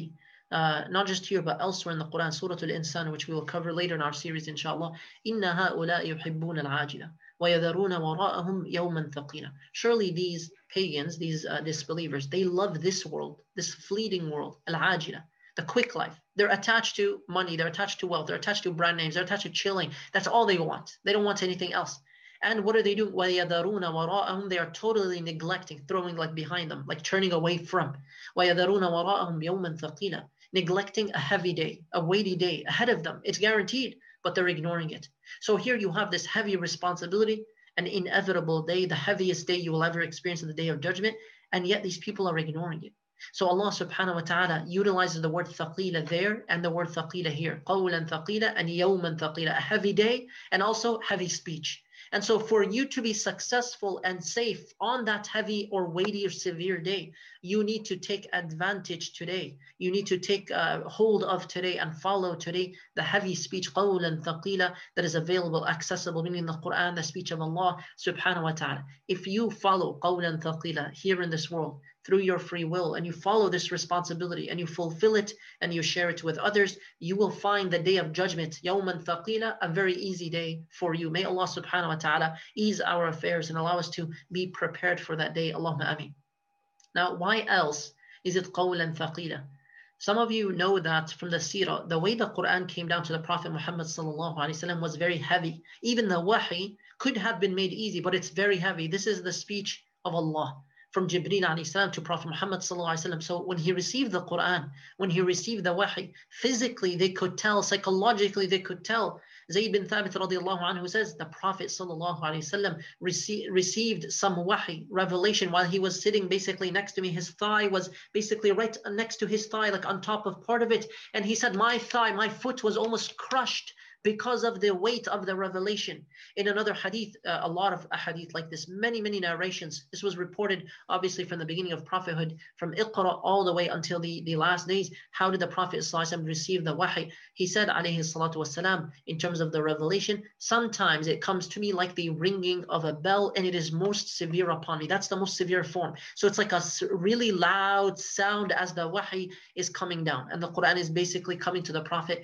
not just here but elsewhere in the Quran, Surah Al-Insan, which we will cover later in our series, inshallah. إِنَّ هَؤُلَاءِ يُحِبُّونَ الْعَاجِلَةَ وَيَذَرُونَ وَرَاءَهُمْ يَوْمًا ثَقِيلًا. Surely these pagans, these disbelievers, they love this world, this fleeting world, al-ajila, the quick life. They're attached to money, they're attached to wealth, they're attached to brand names, they're attached to chilling. That's all they want. They don't want anything else. And what are they doing? وَيَذَرُونَ وَرَاءَهُمْ. They are totally neglecting, throwing like behind them, like turning away from. وَيَذَرُونَ وَرَاءَهُمْ يَوْمًا ثَقِيلًا. Neglecting a heavy day, a weighty day ahead of them. It's guaranteed, but they're ignoring it. So here you have this heavy responsibility, an inevitable day, the heaviest day you will ever experience in the day of judgment, and yet these people are ignoring it. So Allah subhanahu wa ta'ala utilizes the word thaqila there and the word thaqila here. قَوْلًا ثَقِيلًا and يَوْمًا ثَقِيلًا, a heavy day and also heavy speech. And so for you to be successful and safe on that heavy or weighty or severe day, you need to take advantage today. You need to take hold of today and follow today the heavy speech, قَوْلًا ثَقِيلًا, that is available, accessible, meaning the Quran, the speech of Allah subhanahu wa ta'ala. If you follow قَوْلًا ثَقِيلًا here in this world, through your free will, and you follow this responsibility and you fulfill it and you share it with others, you will find the day of judgment, yawman thaqila, a very easy day for you. May Allah subhanahu wa ta'ala ease our affairs and allow us to be prepared for that day. Allahumma ameen. Now, why else is it qawlan thaqila? Some of you know that from the seerah, the way the Quran came down to the Prophet Muhammad sallallahu alaihi wasallam was very heavy. Even the wahi could have been made easy, but it's very heavy. This is the speech of Allah from Jibreel alayhi salam to Prophet Muhammad sallallahu alaihi wasallam. So when he received the Quran, when he received the wahi, physically they could tell, psychologically they could tell. Zayd bin Thabit radiallahu anhu says the Prophet sallallahu alaihi wasallam received some wahi, revelation, while he was sitting basically next to me. His thigh was basically right next to his thigh, like on top of part of it. And he said, my thigh, my foot was almost crushed because of the weight of the revelation. In another hadith, a lot of hadith like this, many narrations. This was reported obviously from the beginning of prophethood, from Iqra all the way until the last days. How did the Prophet ﷺ receive the wahi? He said alayhi salatu wasalam, in terms of the revelation, sometimes it comes to me like the ringing of a bell, and it is most severe upon me. That's the most severe form. So it's like a really loud sound as the wahi is coming down, and the Quran is basically coming to the Prophet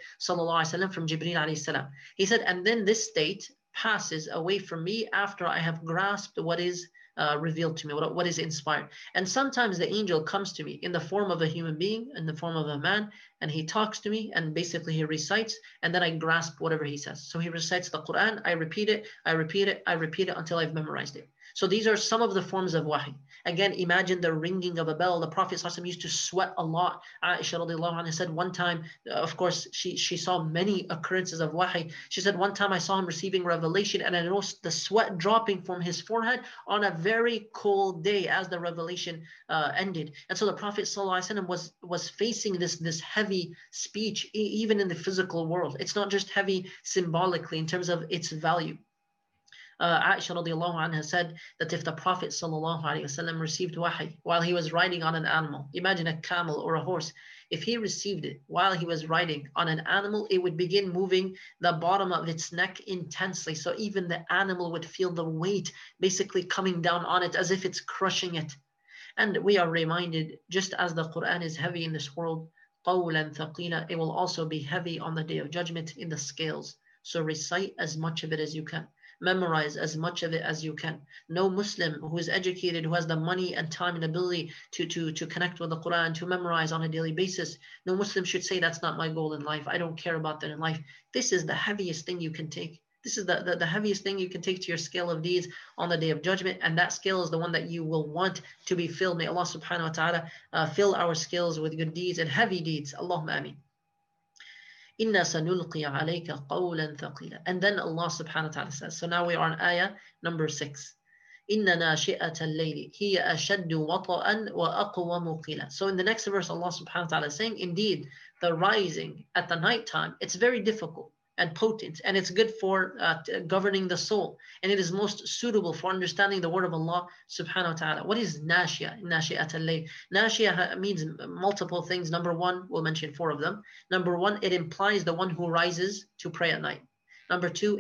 ﷺ from Jibreel alayhi salam. He said, and then this state passes away from me after I have grasped what is revealed to me, what is inspired. And sometimes the angel comes to me in the form of a human being, in the form of a man, and he talks to me, and basically he recites, and then I grasp whatever he says. So he recites the Quran, I repeat it until I've memorized it. So these are some of the forms of wahi. Again, imagine the ringing of a bell. The Prophet ﷺ used to sweat a lot. Aisha radiallahu anha said one time, of course, she saw many occurrences of wahi. She said one time I saw him receiving revelation, and I noticed the sweat dropping from his forehead on a very cold day as the revelation ended. And so the Prophet ﷺ was facing this heavy speech, even in the physical world. It's not just heavy symbolically in terms of its value. Aisha radiallahu anha said that if the Prophet sallallahu alaihi wasallam received wahi while he was riding on an animal, imagine a camel or a horse, if he received it while he was riding on an animal, it would begin moving the bottom of its neck intensely. So even the animal would feel the weight basically coming down on it as if it's crushing it. And we are reminded, just as the Quran is heavy in this world, قَوْلًا ثَقِيلًا, it will also be heavy on the day of judgment in the scales. So recite as much of it as you can. Memorize as much of it as you can. No Muslim who is educated, who has the money and time and ability to connect with the Quran, to memorize on a daily basis, no Muslim should say that's not my goal in life. I don't care about that in life. This is the heaviest thing you can take. This is the heaviest thing you can take to your scale of deeds on the day of judgment, and that scale is the one that you will want to be filled. May Allah subhanahu wa ta'ala fill our scales with good deeds and heavy deeds. Allahumma ameen. Inna sanulqi alayka qawlan thaqila. And then Allah subhanahu wa ta'ala says, so now we are on ayah number 6. Inna nashi'ata al-layli hiya ashaddu wata'an wa aqwamu qila. So in the next verse, Allah subhanahu wa ta'ala is saying, indeed, the rising at the night time, it's very difficult and potent, and it's good for governing the soul, and it is most suitable for understanding the word of Allah subhanahu wa ta'ala. What is nashia? Nashi'at al-layl. Nashia means multiple things. Number one, we'll mention 4 of them. Number one, it implies the one who rises to pray at night. Number two,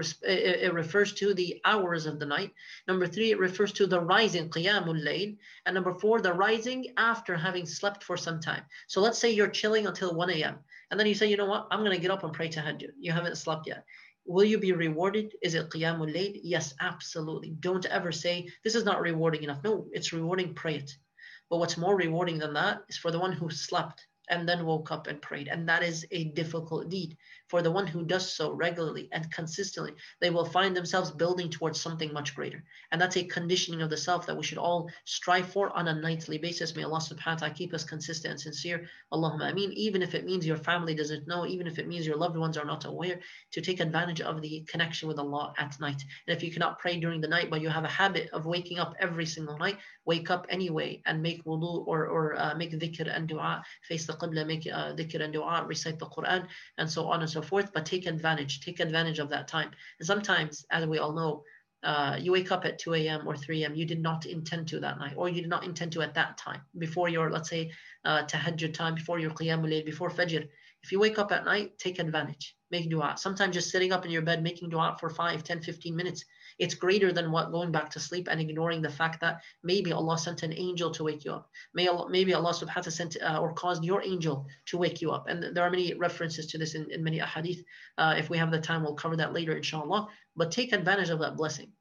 it refers to the hours of the night. Number three, it refers to the rising, qiyamul layl. And number four, the rising after having slept for some time. So let's say you're chilling until 1 a.m. And then you say, you know what, I'm going to get up and pray tahajjud. You haven't slept yet. Will you be rewarded? Is it qiyamul layl? Yes, absolutely. Don't ever say, this is not rewarding enough. No, it's rewarding, pray it. But what's more rewarding than that is for the one who slept and then woke up and prayed. And that is a difficult deed. For the one who does so regularly and consistently, they will find themselves building towards something much greater. And that's a conditioning of the self that we should all strive for on a nightly basis. May Allah subhanahu wa ta'ala keep us consistent and sincere. Allahumma ameen. Even if it means your family doesn't know, even if it means your loved ones are not aware, to take advantage of the connection with Allah at night. And if you cannot pray during the night, but you have a habit of waking up every single night, wake up anyway and make wudu or make dhikr and dua, face the qibla, make dhikr and dua, recite the Quran, and so on and so forth. But take advantage of that time. And sometimes, as we all know, you wake up at 2 a.m. or 3 a.m. You did not intend to that night, or you did not intend to at that time, before your, let's say, tahajjud time, before your qiyamul layl, before fajr. If you wake up at night, take advantage. Make dua. Sometimes just sitting up in your bed, making dua for 5, 10, 15 minutes. It's greater than what going back to sleep and ignoring the fact that maybe Allah sent an angel to wake you up. Maybe Allah subhanahu wa ta'ala sent or caused your angel to wake you up. And there are many references to this in many ahadith. If we have the time, we'll cover that later, inshallah. But take advantage of that blessing.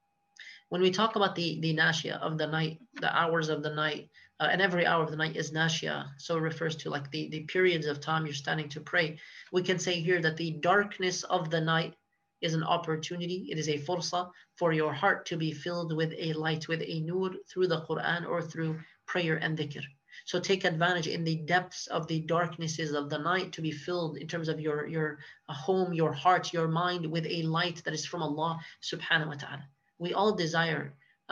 When we talk about the nashia of the night, the hours of the night, and every hour of the night is nashia, so it refers to like the periods of time you're standing to pray. We can say here that the darkness of the night is an opportunity, it is a fursa for your heart to be filled with a light, with a nur through the Quran or through prayer and dhikr. So take advantage in the depths of the darknesses of the night to be filled in terms of your home, your heart, your mind with a light that is from Allah subhanahu wa ta'ala. We all desire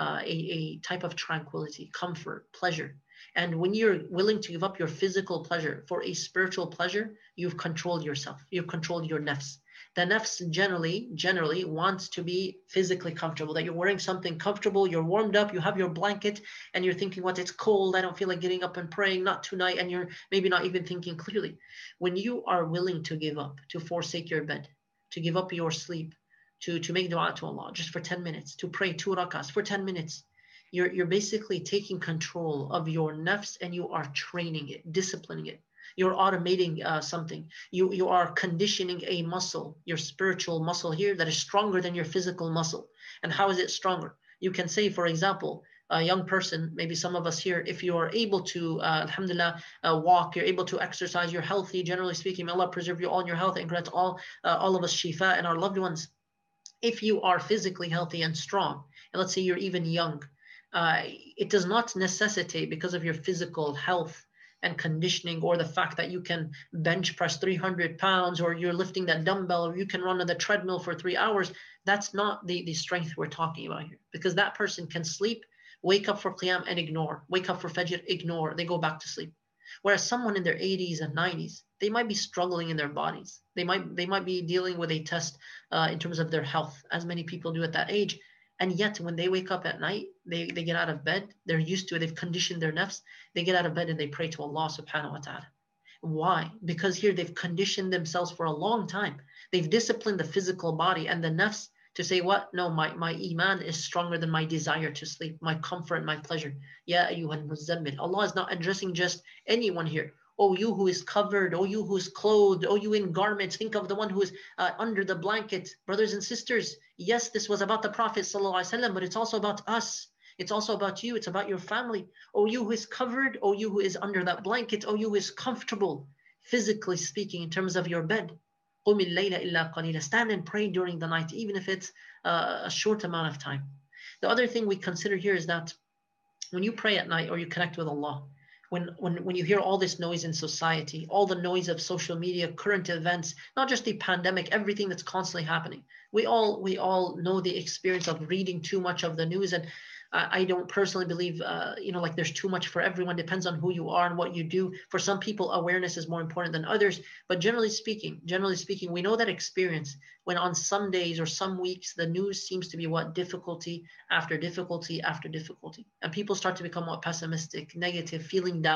a type of tranquility, comfort, pleasure. And when you're willing to give up your physical pleasure for a spiritual pleasure, you've controlled yourself. You've controlled your nafs. The nafs generally wants to be physically comfortable, that you're wearing something comfortable, you're warmed up, you have your blanket, and you're thinking, what, it's cold, I don't feel like getting up and praying, not tonight, and you're maybe not even thinking clearly. When you are willing to give up, to forsake your bed, to give up your sleep, to make dua to Allah just for 10 minutes, to pray 2 rakahs for 10 minutes, you're basically taking control of your nafs and you are training it, disciplining it. You're automating something. You are conditioning a muscle, your spiritual muscle here, that is stronger than your physical muscle. And how is it stronger? You can say, for example, a young person, maybe some of us here, if you are able to, alhamdulillah, walk, you're able to exercise, you're healthy, generally speaking, may Allah preserve you all in your health and grant all of us shifa and our loved ones. If you are physically healthy and strong, and let's say you're even young, it does not necessitate, because of your physical health and conditioning, or the fact that you can bench press 300 pounds, or you're lifting that dumbbell, or you can run on the treadmill for 3 hours. That's not the strength we're talking about here, because that person can sleep, wake up for qiyam and ignore, wake up for fajr, ignore, they go back to sleep. Whereas someone in their 80s and 90s, they might be struggling in their bodies. They might be dealing with a test in terms of their health, as many people do at that age. And yet when they wake up at night, they get out of bed, they're used to it, they've conditioned their nafs, they get out of bed and they pray to Allah subhanahu wa ta'ala. Why? Because here they've conditioned themselves for a long time. They've disciplined the physical body and the nafs to say, what? No, my iman is stronger than my desire to sleep, my comfort and my pleasure. Ya ayyuhal muzammil. Allah is not addressing just anyone here. Oh, you who is covered, oh, you who is clothed, oh, you in garments. Think of the one who is under the blanket. Brothers and sisters, yes, this was about the Prophet ﷺ, but it's also about us. It's also about you. It's about your family. Oh, you who is covered, oh, you who is under that blanket, oh, you who is comfortable, physically speaking, in terms of your bed. قُمِ اللَّيْلَ إِلَّا قَلِيلًا. Stand and pray during the night, even if it's a short amount of time. The other thing we consider here is that when you pray at night or you connect with Allah, when you hear all this noise in society, all the noise of social media, current events, not just the pandemic, everything that's constantly happening, we all know the experience of reading too much of the news. And I don't personally believe, like there's too much for everyone. Depends on who you are and what you do. For some people, awareness is more important than others. But generally speaking, we know that experience when on some days or some weeks, the news seems to be what? Difficulty after difficulty after difficulty. And people start to become what? Pessimistic, negative, feeling down.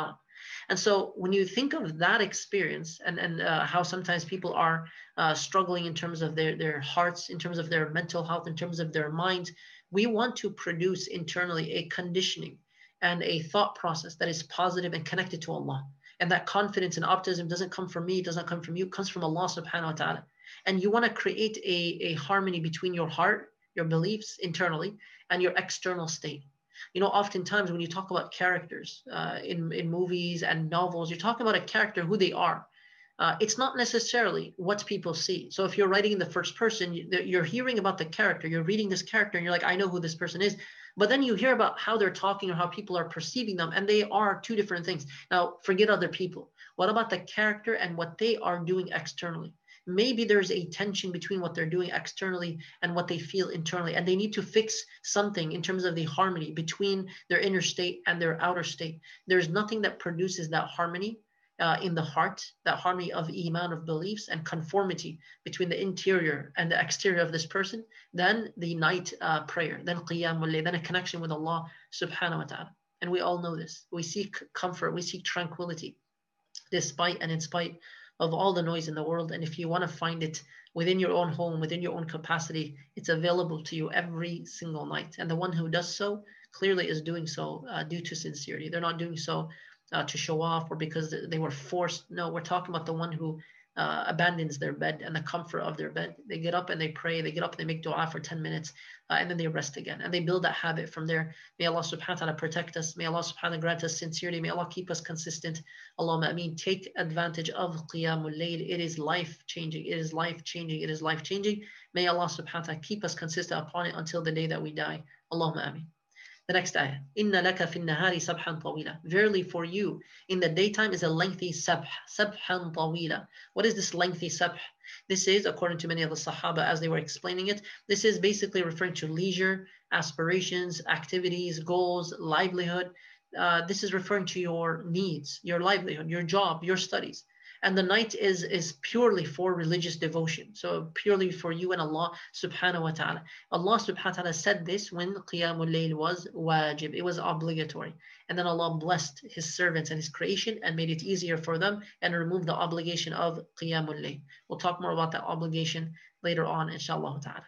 And so when you think of that experience and how sometimes people are struggling in terms of their hearts, in terms of their mental health, in terms of their minds, we want to produce internally a conditioning and a thought process that is positive and connected to Allah. And that confidence and optimism doesn't come from me, doesn't come from you, it comes from Allah subhanahu wa ta'ala. And you want to create a harmony between your heart, your beliefs internally, and your external state. You know, oftentimes when you talk about characters in movies and novels, you're talking about a character, who they are. It's not necessarily what people see. So if you're writing in the first person, you're hearing about the character, you're reading this character, and you're like, I know who this person is. But then you hear about how they're talking or how people are perceiving them, and they are two different things. Now, forget other people. What about the character and what they are doing externally? Maybe there's a tension between what they're doing externally and what they feel internally, and they need to fix something in terms of the harmony between their inner state and their outer state. There's nothing that produces that harmony in the heart, that harmony of iman, of beliefs and conformity between the interior and the exterior of this person, than the night prayer, then qiyamul layl, then a connection with Allah subhanahu wa ta'ala. And we all know this. We seek comfort, we seek tranquility, despite and in spite of all the noise in the world. And if you want to find it within your own home, within your own capacity, it's available to you every single night. And the one who does so clearly is doing so due to sincerity. They're not doing so to show off or because they were forced. No, we're talking about the one who abandons their bed and the comfort of their bed. They get up and they pray, they get up and they make dua for 10 minutes, and then they rest again. And they build that habit from there. May Allah subhanahu wa ta'ala protect us. May Allah subhanahu wa ta'ala grant us sincerity. May Allah keep us consistent. Allahumma ameen. Take advantage of Qiyamul Layl. It is life-changing. It is life-changing. It is life-changing. May Allah subhanahu wa ta'ala keep us consistent upon it until the day that we die. Allahumma ameen. The next ayah, Inna laka fin nahari sabhan tawila. Verily for you in the daytime is a lengthy sabh, sabhan tawila. What is this lengthy sabh? This is, according to many of the Sahaba as they were explaining it, this is basically referring to leisure, aspirations, activities, goals, livelihood. This is referring to your needs, your livelihood, your job, your studies. And the night is purely for religious devotion. So purely for you and Allah subhanahu wa ta'ala. Allah subhanahu wa ta'ala said this when Qiyamul Layl was wajib. It was obligatory. And then Allah blessed His servants and His creation and made it easier for them and removed the obligation of Qiyamul Layl. We'll talk more about that obligation later on, inshallah ta'ala.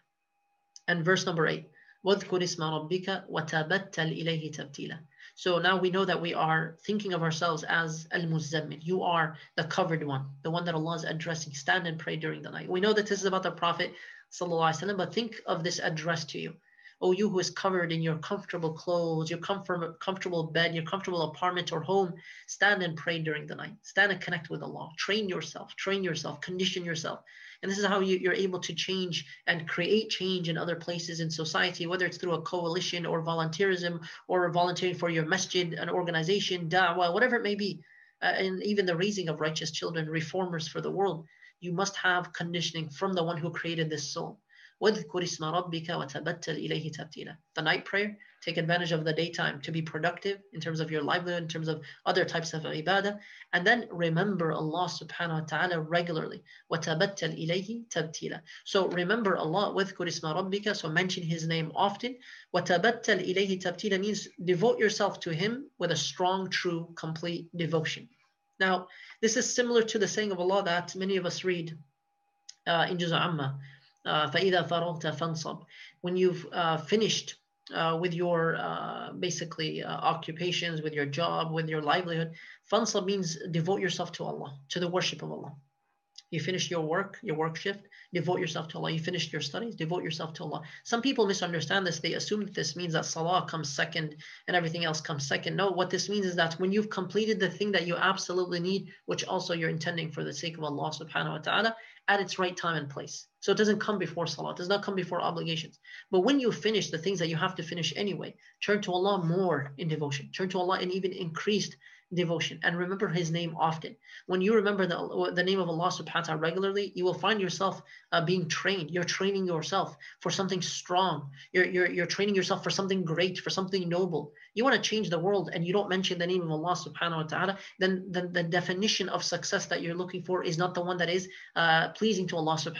And verse number 8. وَاذْكُرِ اسْمَ رَبِّكَ وَتَبَتَّلْ إِلَيْهِ تَبْتِيلًا. So now we know that we are thinking of ourselves as al-muzammil. You are the covered one, the one that Allah is addressing. Stand and pray during the night. We know that this is about the Prophet ﷺ, but think of this address to you. O you who is covered in your comfortable clothes, your comfortable bed, your comfortable apartment or home, stand and pray during the night. Stand and connect with Allah. Train yourself, condition yourself. And this is how you're able to change and create change in other places in society, whether it's through a coalition or volunteerism or volunteering for your masjid, an organization, da'wah, whatever it may be, and even the raising of righteous children, reformers for the world. You must have conditioning from the one who created this soul. وَاذْكُرِ اسْمَ رَبِّكَ وَتَبَتَّلْ إِلَيْهِ تَبْتِيلًا. The night prayer, take advantage of the daytime to be productive in terms of your livelihood, in terms of other types of ibadah, and then remember Allah subhanahu wa ta'ala regularly. وَتَبَتَّلْ إِلَيْهِ تَبْتِيلًا. So remember Allah, وَاذْكُرِ اسْمَ رَبِّكَ, so mention His name often. وَتَبَتَّلْ إِلَيْهِ تَبْتِيلًا means devote yourself to Him with a strong, true, complete devotion. Now, this is similar to the saying of Allah that many of us read in Juz' Amma. فَإِذَا فَرَغْتَ فَانْصَبْ. When you've finished with your basically occupations, with your job, with your livelihood, fansab means devote yourself to Allah, to the worship of Allah. You finished your work shift, devote yourself to Allah. You finished your studies, devote yourself to Allah. Some people misunderstand this. They assume that this means that salah comes second and everything else comes second. No, what this means is that when you've completed the thing that you absolutely need, which also you're intending for the sake of Allah subhanahu wa ta'ala, at its right time and place. So it doesn't come before salah, it does not come before obligations. But when you finish the things that you have to finish anyway, turn to Allah more in devotion. Turn to Allah in even increased devotion, and remember His name often. When you remember the name of Allah subhanahu wa ta'ala regularly, you will find yourself being trained. You're training yourself for something strong. You're training yourself for something great, for something noble. You want to change the world and you don't mention the name of Allah subhanahu wa ta'ala, then the definition of success that you're looking for is not the one that is pleasing to Allah subhanahu wa ta'ala.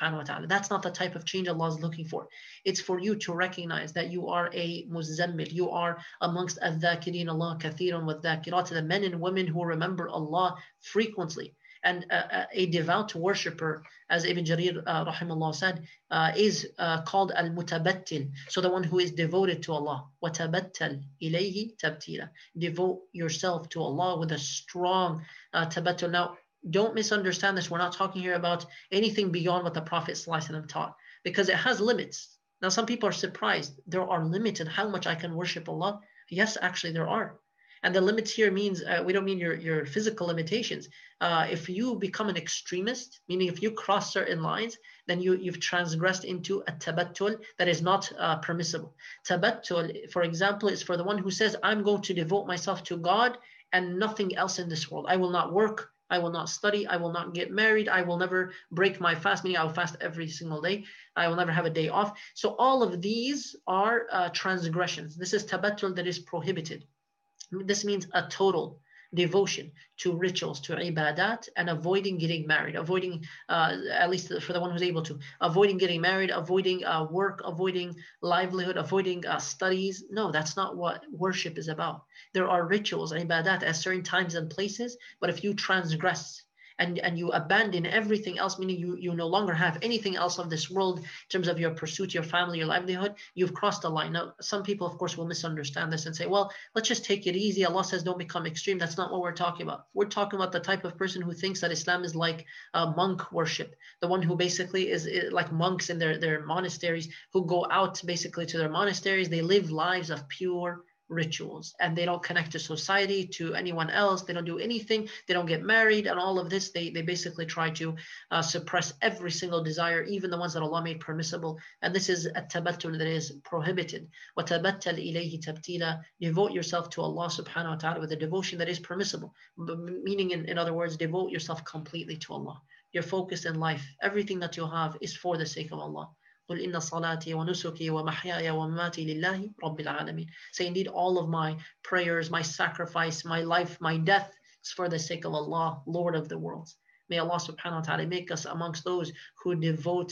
That's not the type of change Allah is looking for. It's for you to recognize that you are a muzammil. You are amongst al-dhakirin Allah kathiran wa dhakirat, the men and women who remember Allah frequently. And a devout worshipper, as Ibn Jarir rahimahullah said, is called al-mutabattil. So the one who is devoted to Allah. وَتَبَتَّلْ إِلَيْهِ تَبْتِيلًا. Devote yourself to Allah with a strong tabattul. Now, don't misunderstand this. We're not talking here about anything beyond what the Prophet ﷺ taught, because it has limits. Now, some people are surprised. There are limits in how much I can worship Allah. Yes, actually there are. And the limits here means, we don't mean your physical limitations. If you become an extremist, meaning if you cross certain lines, then you've transgressed into a tabattul that is not permissible. Tabattul, for example, is for the one who says, I'm going to devote myself to God and nothing else in this world. I will not work. I will not study. I will not get married. I will never break my fast, meaning I will fast every single day. I will never have a day off. So all of these are transgressions. This is tabattul that is prohibited. This means a total devotion to rituals, to ibadat, and avoiding getting married, avoiding, at least for the one who's able to, avoiding getting married, avoiding work, avoiding livelihood, avoiding studies. No, that's not what worship is about. There are rituals, ibadat, at certain times and places, but if you transgress and you abandon everything else, meaning you no longer have anything else of this world in terms of your pursuit, your family, your livelihood, you've crossed the line. Now, some people, of course, will misunderstand this and say, well, let's just take it easy. Allah says don't become extreme. That's not what we're talking about. We're talking about the type of person who thinks that Islam is like monk worship, the one who basically is like monks in their monasteries, who go out basically to their monasteries. They live lives of pure rituals, and they don't connect to society, to anyone else. They don't do anything. They don't get married, and all of this. They basically try to suppress every single desire, even the ones that Allah made permissible. And this is a tabattul that is prohibited. وَتَبَتَّلْ إِلَيْهِ تَبْتِيلًا. Devote yourself to Allah subhanahu wa ta'ala with a devotion that is permissible. Meaning, in other words, devote yourself completely to Allah. Your focus in life, everything that you have is for the sake of Allah. قل إن صلاتي ونسكي ومحياي ومماتي لله رب العالمين. Say, indeed, all of my prayers, my sacrifice, my life, my death is for the sake of Allah, Lord of the worlds. May Allah subhanahu wa ta'ala make us amongst those who devote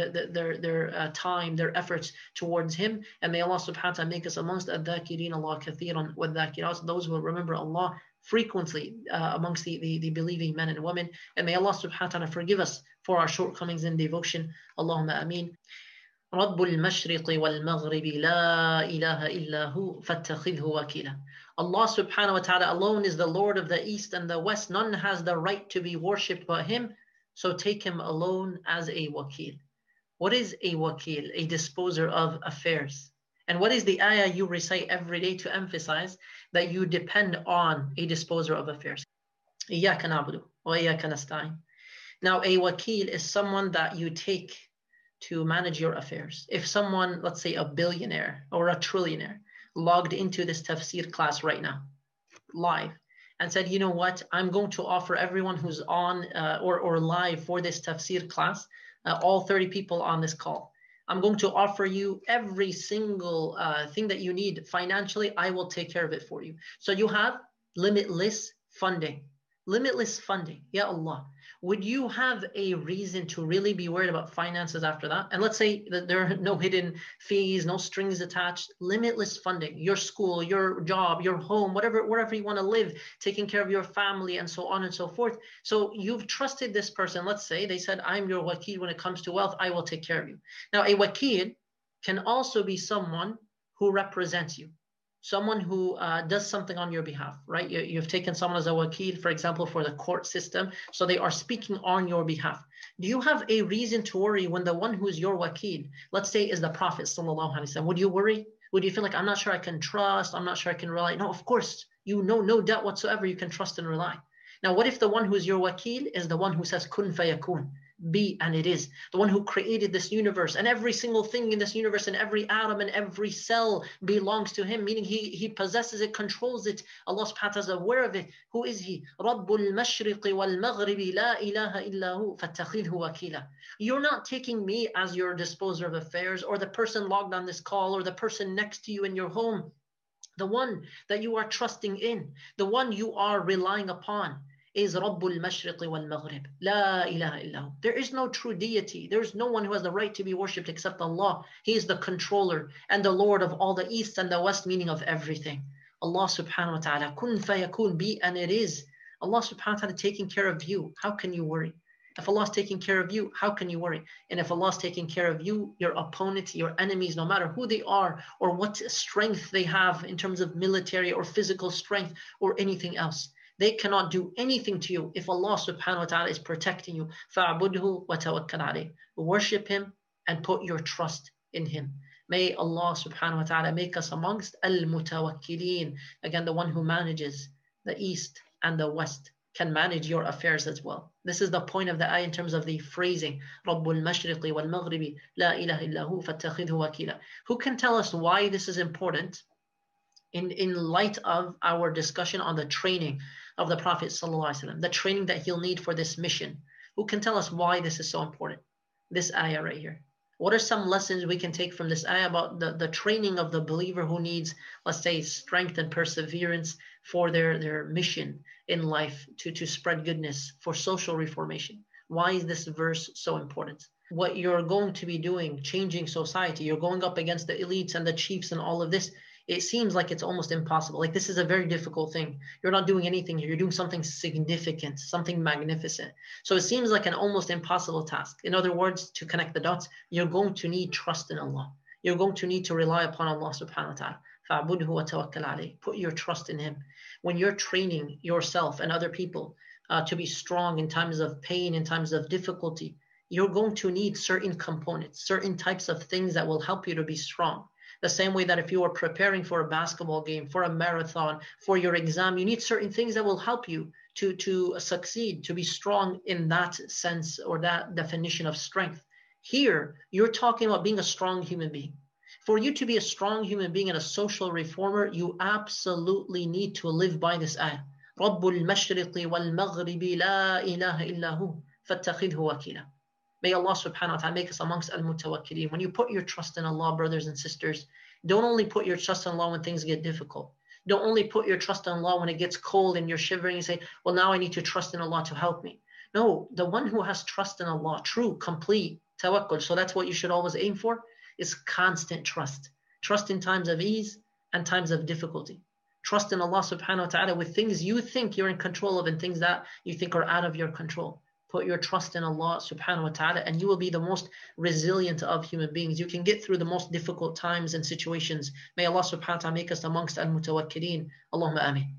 their time, their efforts towards Him. And may Allah subhanahu wa ta'ala make us amongst الذاكرين الله كثيرا والذاكرات, those who will remember Allah frequently amongst the believing men and women. And may Allah subhanahu wa ta'ala forgive us for our shortcomings in devotion. Allahumma ameen. رب المشرق والمغرب لا إله إلا هو فاتخذه وكيلا. Allah subhanahu wa ta'ala alone is the Lord of the East and the West. None has the right to be worshipped but Him. So take Him alone as a wakil. What is a wakil? A disposer of affairs. And what is the ayah you recite every day to emphasize that you depend on a disposer of affairs? إِيَّاكَ نَعْبُدُ وَإِيَّاكَ نَسْتَعِينُ. Now, a wakil is someone that you take to manage your affairs. If someone, let's say a billionaire or a trillionaire, logged into this tafsir class right now, live, and said, you know what, I'm going to offer everyone who's on or live for this tafsir class, all 30 people on this call, I'm going to offer you every single thing that you need financially. I will take care of it for you. So you have limitless funding. Limitless funding. Ya Allah. Would you have a reason to really be worried about finances after that? And let's say that there are no hidden fees, no strings attached, limitless funding, your school, your job, your home, wherever you want to live, taking care of your family and so on and so forth. So you've trusted this person. Let's say they said, I'm your wakil when it comes to wealth. I will take care of you. Now, a wakil can also be someone who represents you. Someone who does something on your behalf, right? You've taken someone as a wakil, for example, for the court system. So they are speaking on your behalf. Do you have a reason to worry when the one who's your wakil, let's say, is the Prophet sallallahu alaihi wasallam? Would you worry? Would you feel like, I'm not sure I can trust, I'm not sure I can rely? No, of course, you know, no doubt whatsoever you can trust and rely. Now, what if the one who's your wakil is the one who says, kun fayakun? Be and it is, the one who created this universe, and every single thing in this universe and every atom and every cell belongs to Him, meaning he possesses it, controls it. Allah subhanahu wa ta'ala is aware of it. Who is He? Rabbul mashriqi wal maghribi la ilaha illa hu fattakhidhu wakila. You're not taking me as your disposer of affairs, or the person logged on this call, or the person next to you in your home. The one that you are trusting in, the one you are relying upon, is Rabbul Mashriqi wal Maghrib. La ilaha illahu. There is no true deity. There is no one who has the right to be worshipped except Allah. He is the controller and the Lord of all the East and the West, meaning of everything. Allah subhanahu wa ta'ala, kun fayakun, be, and it is. Allah subhanahu wa ta'ala taking care of you. How can you worry? If Allah is taking care of you, how can you worry? And if Allah is taking care of you, your opponents, your enemies, no matter who they are or what strength they have in terms of military or physical strength or anything else, they cannot do anything to you if Allah subhanahu wa ta'ala is protecting you. فَاعْبُدْهُ وَتَوَكَّلْ عَلَيْهِ. Worship Him and put your trust in Him. May Allah subhanahu wa ta'ala make us amongst al-mutawakkilin. Again, the one who manages the East and the West can manage your affairs as well. This is the point of the ayah in terms of the phrasing. Rabbul Mashriqi wal Maghribi, la ilaha illahu fattakhidhu wakila. Who can tell us why this is important in light of our discussion on the training of the Prophet ﷺ, the training that he'll need for this mission? Who can tell us why this is so important? This ayah right here. What are some lessons we can take from this ayah about the training of the believer who needs, let's say, strength and perseverance for their mission in life to spread goodness, for social reformation? Why is this verse so important? What you're going to be doing, changing society, you're going up against the elites and the chiefs and all of this, it seems like it's almost impossible. Like, this is a very difficult thing. You're not doing anything here. You're doing something significant, something magnificent. So it seems like an almost impossible task. In other words, to connect the dots, you're going to need trust in Allah. You're going to need to rely upon Allah subhanahu wa ta'ala. فَاعْبُدْهُ وَتَوَكَّلْ عَلَيْهِ. Put your trust in Him. When you're training yourself and other people to be strong in times of pain, in times of difficulty, you're going to need certain components, certain types of things that will help you to be strong. The same way that if you are preparing for a basketball game, for a marathon, for your exam, you need certain things that will help you to succeed, to be strong in that sense or that definition of strength. Here, you're talking about being a strong human being. For you to be a strong human being and a social reformer, you absolutely need to live by this ayah. Rabbul Mashriqi wal Maghribi, la ilaha illahu fattakhidhu wakila. May Allah subhanahu wa ta'ala make us amongst al-mutawakkilin. When you put your trust in Allah, brothers and sisters, don't only put your trust in Allah when things get difficult. Don't only put your trust in Allah when it gets cold and you're shivering and say, well, now I need to trust in Allah to help me. No, the one who has trust in Allah, true, complete tawakkul, so that's what you should always aim for, is constant trust. Trust in times of ease and times of difficulty. Trust in Allah subhanahu wa ta'ala with things you think you're in control of and things that you think are out of your control. Put your trust in Allah subhanahu wa ta'ala and you will be the most resilient of human beings. You can get through the most difficult times and situations. May Allah subhanahu wa ta'ala make us amongst al-mutawakkilin. Allahumma ameen.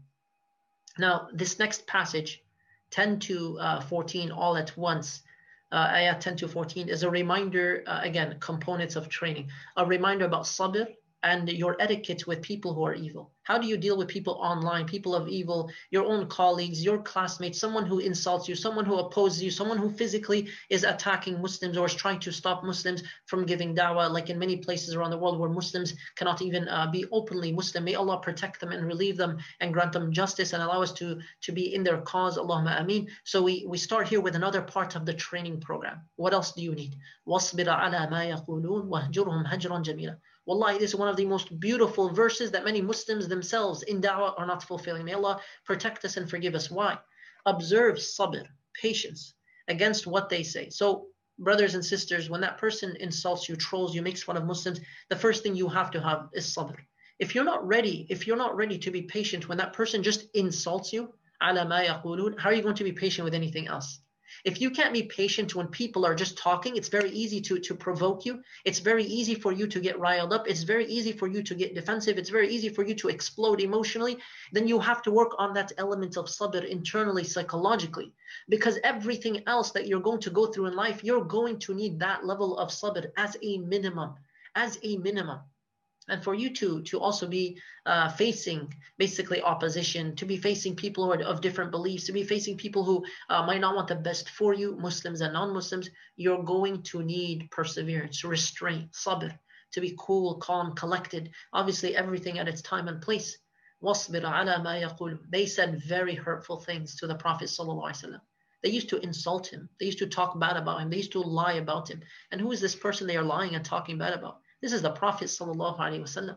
Now, this next passage, 10 to 14, all at once, ayah 10 to 14, is a reminder, again, components of training. A reminder about sabr and your etiquette with people who are evil. How do you deal with people online, people of evil, your own colleagues, your classmates, someone who insults you, someone who opposes you, someone who physically is attacking Muslims or is trying to stop Muslims from giving da'wah, like in many places around the world where Muslims cannot even be openly Muslim. May Allah protect them and relieve them and grant them justice and allow us to be in their cause. Allahumma ameen. So we start here with another part of the training program. What else do you need? وَاصْبِرَ عَلَى مَا يَقُولُونَ وَاهْجُرْهُمْ هَجْرًا جَمِيلًا. Wallahi, this is one of the most beautiful verses that many Muslims themselves in da'wah are not fulfilling. May Allah protect us and forgive us. Why? Observe sabr, patience, against what they say. So, brothers and sisters, when that person insults you, trolls you, makes fun of Muslims, the first thing you have to have is sabr. If you're not ready to be patient when that person just insults you, ala ma yaqulun, how are you going to be patient with anything else? If you can't be patient when people are just talking, it's very easy to provoke you. It's very easy for you to get riled up. It's very easy for you to get defensive. It's very easy for you to explode emotionally. Then you have to work on that element of sabr internally, psychologically. Because everything else that you're going to go through in life, you're going to need that level of sabr as a minimum. As a minimum. And for you to also be facing basically opposition, to be facing people who are of different beliefs, to be facing people who might not want the best for you, Muslims and non-Muslims, you're going to need perseverance, restraint, sabr, to be cool, calm, collected. Obviously, everything at its time and place. وَاصْبِرْ عَلَى مَا يَقُولُ. They said very hurtful things to the Prophet ﷺ. They used to insult him. They used to talk bad about him. They used to lie about him. And who is this person they are lying and talking bad about? This is the Prophet ﷺ.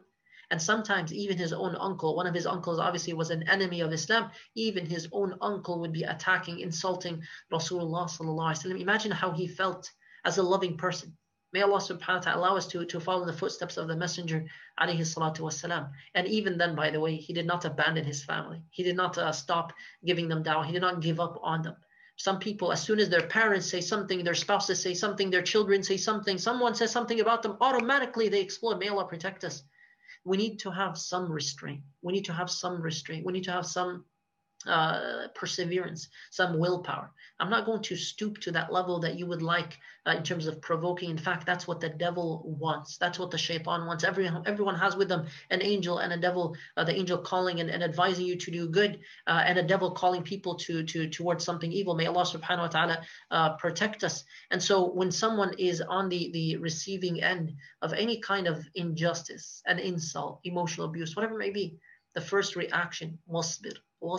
And sometimes even his own uncle, one of his uncles obviously was an enemy of Islam, even his own uncle would be attacking, insulting Rasulullah sallallahu alaihi wasallam. Imagine how he felt as a loving person. May Allah subhanahu wa ta'ala allow us to follow the footsteps of the Messenger alayhi salatu wasalam. And even then, by the way, he did not abandon his family. He did not stop giving them dawah. He did not give up on them. Some people, as soon as their parents say something, their spouses say something, their children say something, someone says something about them, automatically they explode. May Allah protect us. We need to have some restraint. We need to have some restraint. We need to have some perseverance, some willpower. I'm not going to stoop to that level that you would like in terms of provoking. In fact, that's what the devil wants. That's what the shaitan wants. Everyone has with them an angel and a devil, the angel calling and advising you to do good, and a devil calling people towards something evil. May Allah subhanahu wa ta'ala protect us. And so when someone is on the receiving end of any kind of injustice, an insult, emotional abuse, whatever it may be, the first reaction, wasbir.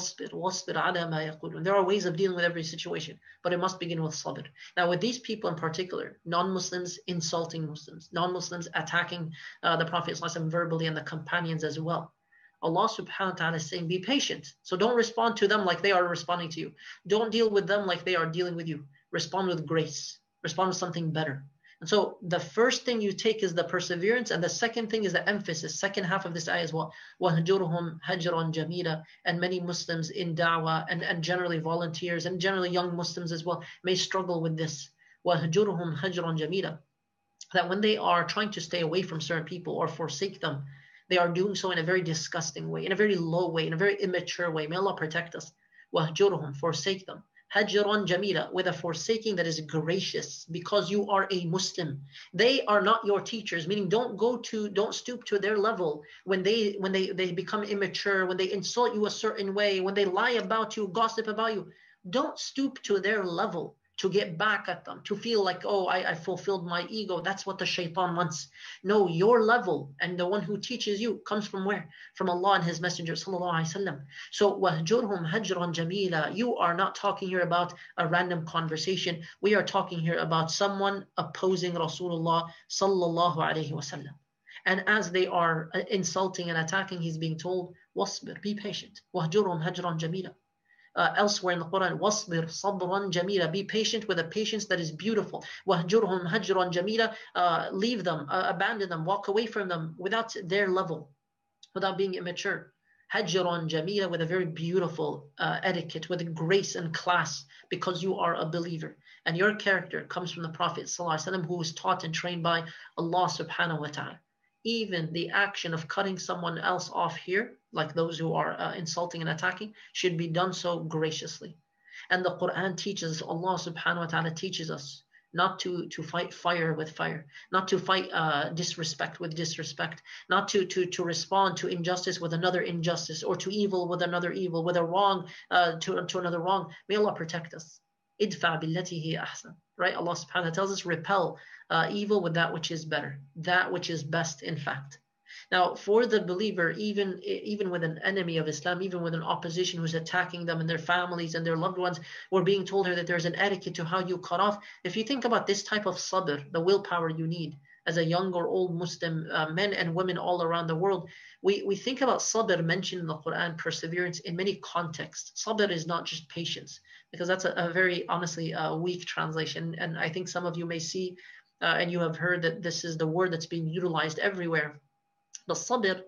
There are ways of dealing with every situation, but it must begin with sabr. Now, with these people in particular, non-Muslims insulting Muslims, non-Muslims attacking the Prophet ﷺ verbally and the companions as well, Allah subhanahu wa ta'ala is saying, be patient. So don't respond to them like they are responding to you. Don't deal with them like they are dealing with you. Respond with grace. Respond with something better. And so the first thing you take is the perseverance, and the second thing is the emphasis. Second half of this ayah is what? وَهْجُرْهُمْ هَجْرًا جَمِيلًا. And many Muslims in da'wah and generally volunteers and generally young Muslims as well may struggle with this. وَهْجُرْهُمْ هَجْرًا جَمِيلًا. That when they are trying to stay away from certain people or forsake them, they are doing so in a very disgusting way, in a very low way, in a very immature way. May Allah protect us. وَهْجُرْهُمْ, forsake them. Hajran jamila, with a forsaking that is gracious, because you are a Muslim. They are not your teachers, meaning don't stoop to their level when they become immature, when they insult you a certain way, when they lie about you, gossip about you. Don't stoop to their level to get back at them, to feel like, oh, I fulfilled my ego. That's what the shaitan wants. No, your level and the one who teaches you comes from where? From Allah and His Messenger sallallahu alaihi wasallam. So wahjurhum hajran jamila. You are not talking here about a random conversation. We are talking here about someone opposing Rasulullah sallallahu alaihi wasallam. And as they are insulting and attacking, he's being told, wasbir, be patient. Wahjurhum hajran jamila. Elsewhere in the Quran, wasbir sabran jamila, be patient with a patience that is beautiful. Wahjurhum hajran jamila, leave them, abandon them, walk away from them without their level, without being immature. Hajran jamila, with a very beautiful etiquette, with grace and class, because you are a believer. And your character comes from the Prophet ﷺ, who was taught and trained by Allah subhanahu wa ta'ala. Even the action of cutting someone else off here, like those who are insulting and attacking, should be done so graciously. And the Quran teaches, Allah subhanahu wa ta'ala teaches us not to fight fire with fire, not to fight disrespect with disrespect, not to respond to injustice with another injustice, or to evil with another evil, with a wrong to another wrong. May Allah protect us. Idfa billati hiya ahsan. Right? Allah subhanahu wa ta'ala tells us, repel evil with that which is better, that which is best, in fact. Now, for the believer, even with an enemy of Islam, even with an opposition who's attacking them and their families and their loved ones, we're being told here that there's an etiquette to how you cut off. If you think about this type of sabr, the willpower you need as a young or old Muslim, men and women all around the world, we think about sabr mentioned in the Quran, perseverance, in many contexts. Sabr is not just patience, because that's a very, honestly, weak translation. And I think some of you may see, and you have heard that this is the word that's being utilized everywhere. But sabr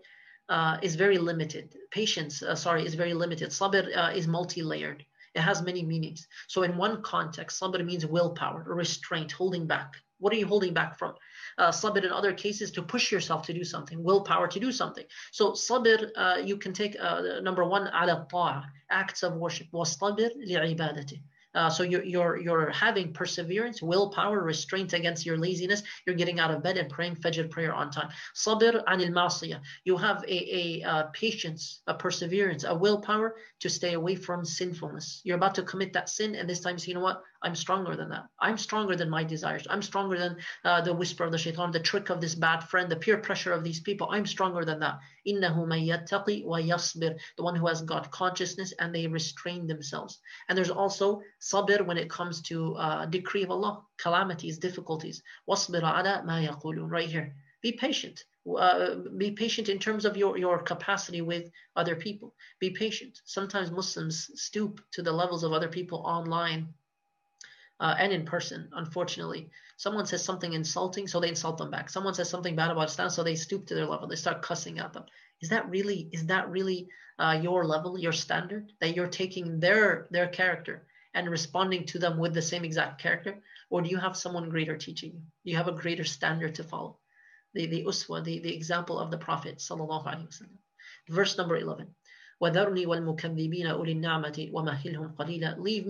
is very limited. Patience, is very limited. Sabr is multi-layered. It has many meanings. So in one context, sabr means willpower, restraint, holding back. What are you holding back from? Sabr in other cases, to push yourself to do something, willpower to do something. So sabr, you can take number one, ala ta'a, acts of worship. وَاصْطَبِرْ لِعِبَادَتِهِ. So you're having perseverance, willpower, restraint against your laziness. You're getting out of bed and praying Fajr prayer on time. Sabr anil ma'siyah. You have a patience, a perseverance, a willpower to stay away from sinfulness. You're about to commit that sin, and this time you say, you know what? I'm stronger than that. I'm stronger than my desires. I'm stronger than the whisper of the shaitan, the trick of this bad friend, the peer pressure of these people. I'm stronger than that. إِنَّهُ مَن يَتَّقِي وَيَصْبِرْ. The one who has God consciousness and they restrain themselves. And there's also sabr when it comes to decree of Allah, calamities, difficulties. وَاصْبِرْ عَلَى مَا يَقُولُونَ. Right here. Be patient Be patient in terms of your capacity with other people. Be patient. Sometimes Muslims stoop to the levels of other people online and in person, unfortunately. Someone says something insulting, so they insult them back. Someone says something bad about Islam, so they stoop to their level. They start cussing at them. Is that really your level, your standard? That you're taking their character and responding to them with the same exact character? Or do you have someone greater teaching you? Do you have a greater standard to follow? The uswa, the example of the Prophet sallallahu alaihi wasallam. Verse number 11. وَذَرْنِي وَالْمُكَذِّبِينَ أُولِي النَّعْمَةِ وَمَهِّلْهُمْ قَلِيلًا. Leave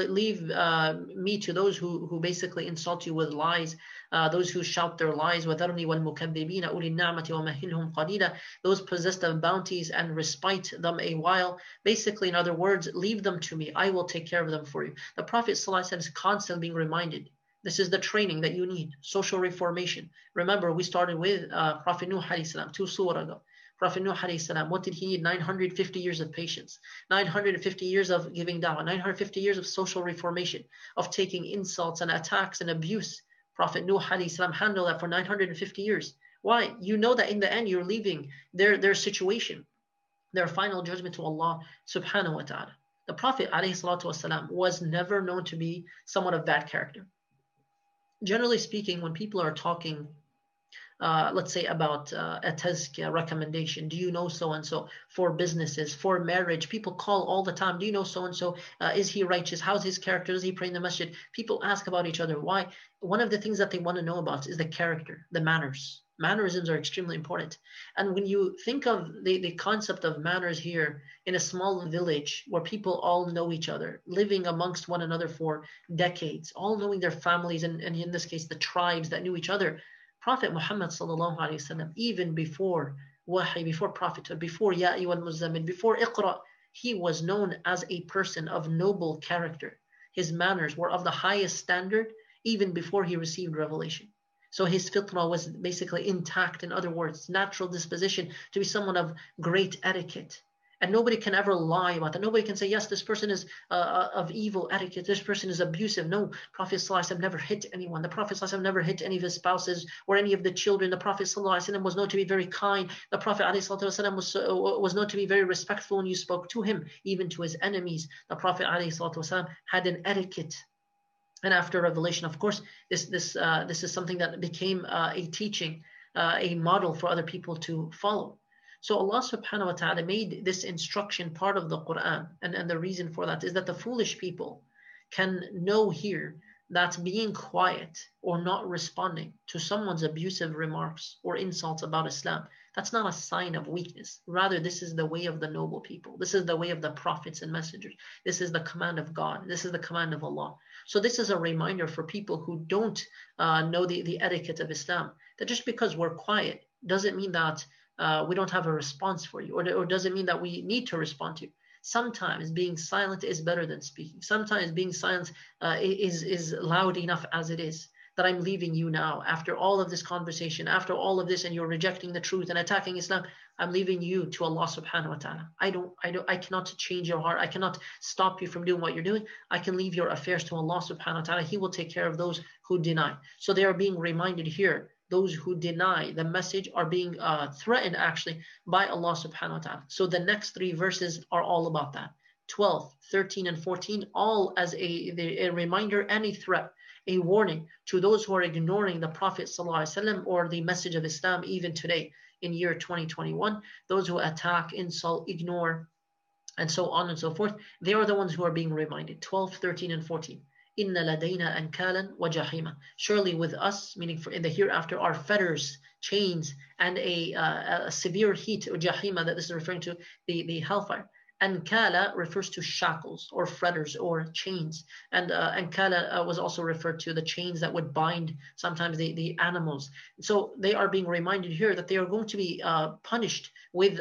me to those who basically insult you with lies, those who shout their lies. وَذَرْنِي وَالْمُكَذِّبِينَ أُولِي النَّعْمَةِ وَمَهِّلْهُمْ قَلِيلًا. Those possessed of bounties and respite them a while. Basically, in other words, leave them to me. I will take care of them for you. The Prophet ﷺ is constantly being reminded. This is the training that you need. Social reformation. Remember, we started with Prophet Nuh alayhi salam 2 surah ago. Prophet Nuh alayhi salam, what did he need? 950 years of patience, 950 years of giving da'wah, 950 years of social reformation, of taking insults and attacks and abuse. Prophet Nuh alayhi salam handled that for 950 years. Why? You know that in the end you're leaving their situation, their final judgment to Allah subhanahu wa ta'ala. The Prophet alayhi salatu wasalam was never known to be someone of bad character. Generally speaking, when people are talking, let's say about a tazkiyah recommendation, do you know so-and-so, for businesses, for marriage, people call all the time, do you know so-and-so, is he righteous, how's his character, does he pray in the masjid? People ask about each other. Why? One of the things that they want to know about is the character, the manners. Mannerisms are extremely important. And when you think of the concept of manners here in a small village where people all know each other, living amongst one another for decades, all knowing their families, and in this case, the tribes that knew each other, Prophet Muhammad sallallahu alaihi wasallam, even before wahi, before prophethood, before Ya ayyuhal muzammil, before Iqra, he was known as a person of noble character. His manners were of the highest standard even before he received revelation. So his fitrah was basically intact. In other words, natural disposition to be someone of great etiquette. And nobody can ever lie about that. Nobody can say, yes, this person is of evil etiquette. This person is abusive. No, Prophet ﷺ never hit anyone. The Prophet ﷺ never hit any of his spouses or any of the children. The Prophet ﷺ was known to be very kind. The Prophet ﷺ was known to be very respectful when you spoke to him, even to his enemies. The Prophet ﷺ had an etiquette. And after revelation, of course, this is something that became a teaching, a model for other people to follow. So Allah subhanahu wa ta'ala made this instruction part of the Quran. And the reason for that is that the foolish people can know here that being quiet or not responding to someone's abusive remarks or insults about Islam, that's not a sign of weakness. Rather, this is the way of the noble people. This is the way of the prophets and messengers. This is the command of God. This is the command of Allah. So this is a reminder for people who don't know the etiquette of Islam, that just because we're quiet doesn't mean that we don't have a response for you, or doesn't mean that we need to respond to you. Sometimes being silent is better than speaking. Sometimes being silent is loud enough as it is. That I'm leaving you now after all of this conversation, after all of this, and you're rejecting the truth and attacking Islam. I'm leaving you to Allah subhanahu wa ta'ala. I cannot change your heart. I cannot stop you from doing what you're doing. I can leave your affairs to Allah subhanahu wa ta'ala. He will take care of those who deny. So they are being reminded here. Those who deny the message are being threatened actually by Allah subhanahu wa ta'ala. So the next three verses are all about that. 12, 13, and 14, all as a reminder and a threat, a warning to those who are ignoring the Prophet ﷺ or the message of Islam even today in year 2021. Those who attack, insult, ignore, and so on and so forth, they are the ones who are being reminded. 12, 13, and 14. Inna ladayna ankalan wa jahima. Surely with us, meaning in the hereafter, are fetters, chains, and a severe heat, or jahima, that this is referring to the hellfire. Ankala refers to shackles or fetters or chains. And ankala was also referred to the chains that would bind sometimes the animals. So they are being reminded here that they are going to be punished with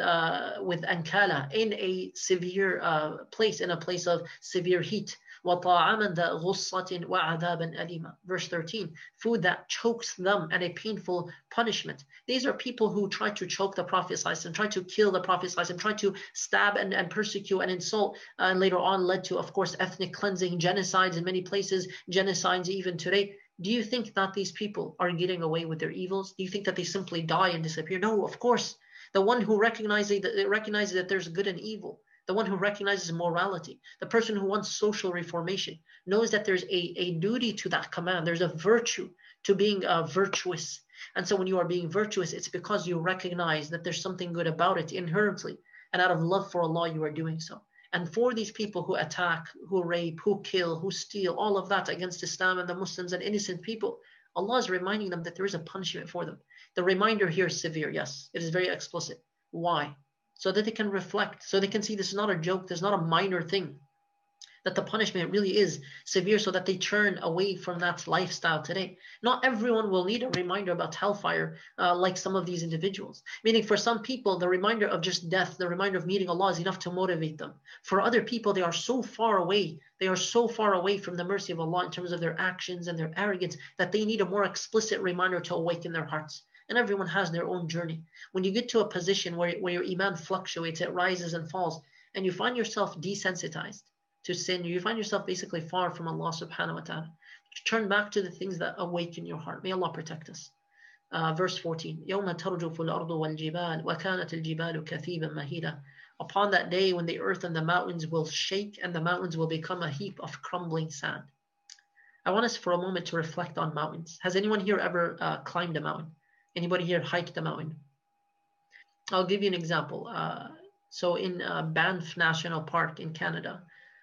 ankala in a severe place, in a place of severe heat. وَطَعَامًا ذَا غُصَّةٍ وَعَذَابًا أَلِيمًا. Verse 13, food that chokes them and a painful punishment. These are people who try to choke the Prophet ﷺ, try to kill the Prophet ﷺ, try to stab and persecute and insult, and later on led to, of course, ethnic cleansing, genocides in many places, genocides even today. Do you think that these people are getting away with their evils? Do you think that they simply die and disappear? No, of course. The one who recognizes that there's good and evil, the one who recognizes morality, the person who wants social reformation, knows that there's a duty to that command. There's a virtue to being virtuous. And so when you are being virtuous, it's because you recognize that there's something good about it inherently. And out of love for Allah, you are doing so. And for these people who attack, who rape, who kill, who steal, all of that against Islam and the Muslims and innocent people, Allah is reminding them that there is a punishment for them. The reminder here is severe, yes. It is very explicit. Why? So that they can reflect, so they can see this is not a joke, this is not a minor thing. That the punishment really is severe, so that they turn away from that lifestyle today. Not everyone will need a reminder about hellfire like some of these individuals. Meaning for some people, the reminder of just death, the reminder of meeting Allah is enough to motivate them. For other people, they are so far away. They are so far away from the mercy of Allah in terms of their actions and their arrogance that they need a more explicit reminder to awaken their hearts. And everyone has their own journey. When you get to a position where your iman fluctuates, it rises and falls, and you find yourself desensitized to sin, you find yourself basically far from Allah subhanahu wa ta'ala. Turn back to the things that awaken your heart. May Allah protect us. Verse 14. يَوْمَ تَرْجُفُ الْأَرْضُ وَالْجِبَالُ وَكَانَتِ الْجِبَالُ كَثِيبًا مَهِيدًا. Upon that day when the earth and the mountains will shake and the mountains will become a heap of crumbling sand. I want us for a moment to reflect on mountains. Has anyone here ever climbed a mountain? Anybody here hiked a mountain? I'll give you an example. So in Banff National Park in Canada,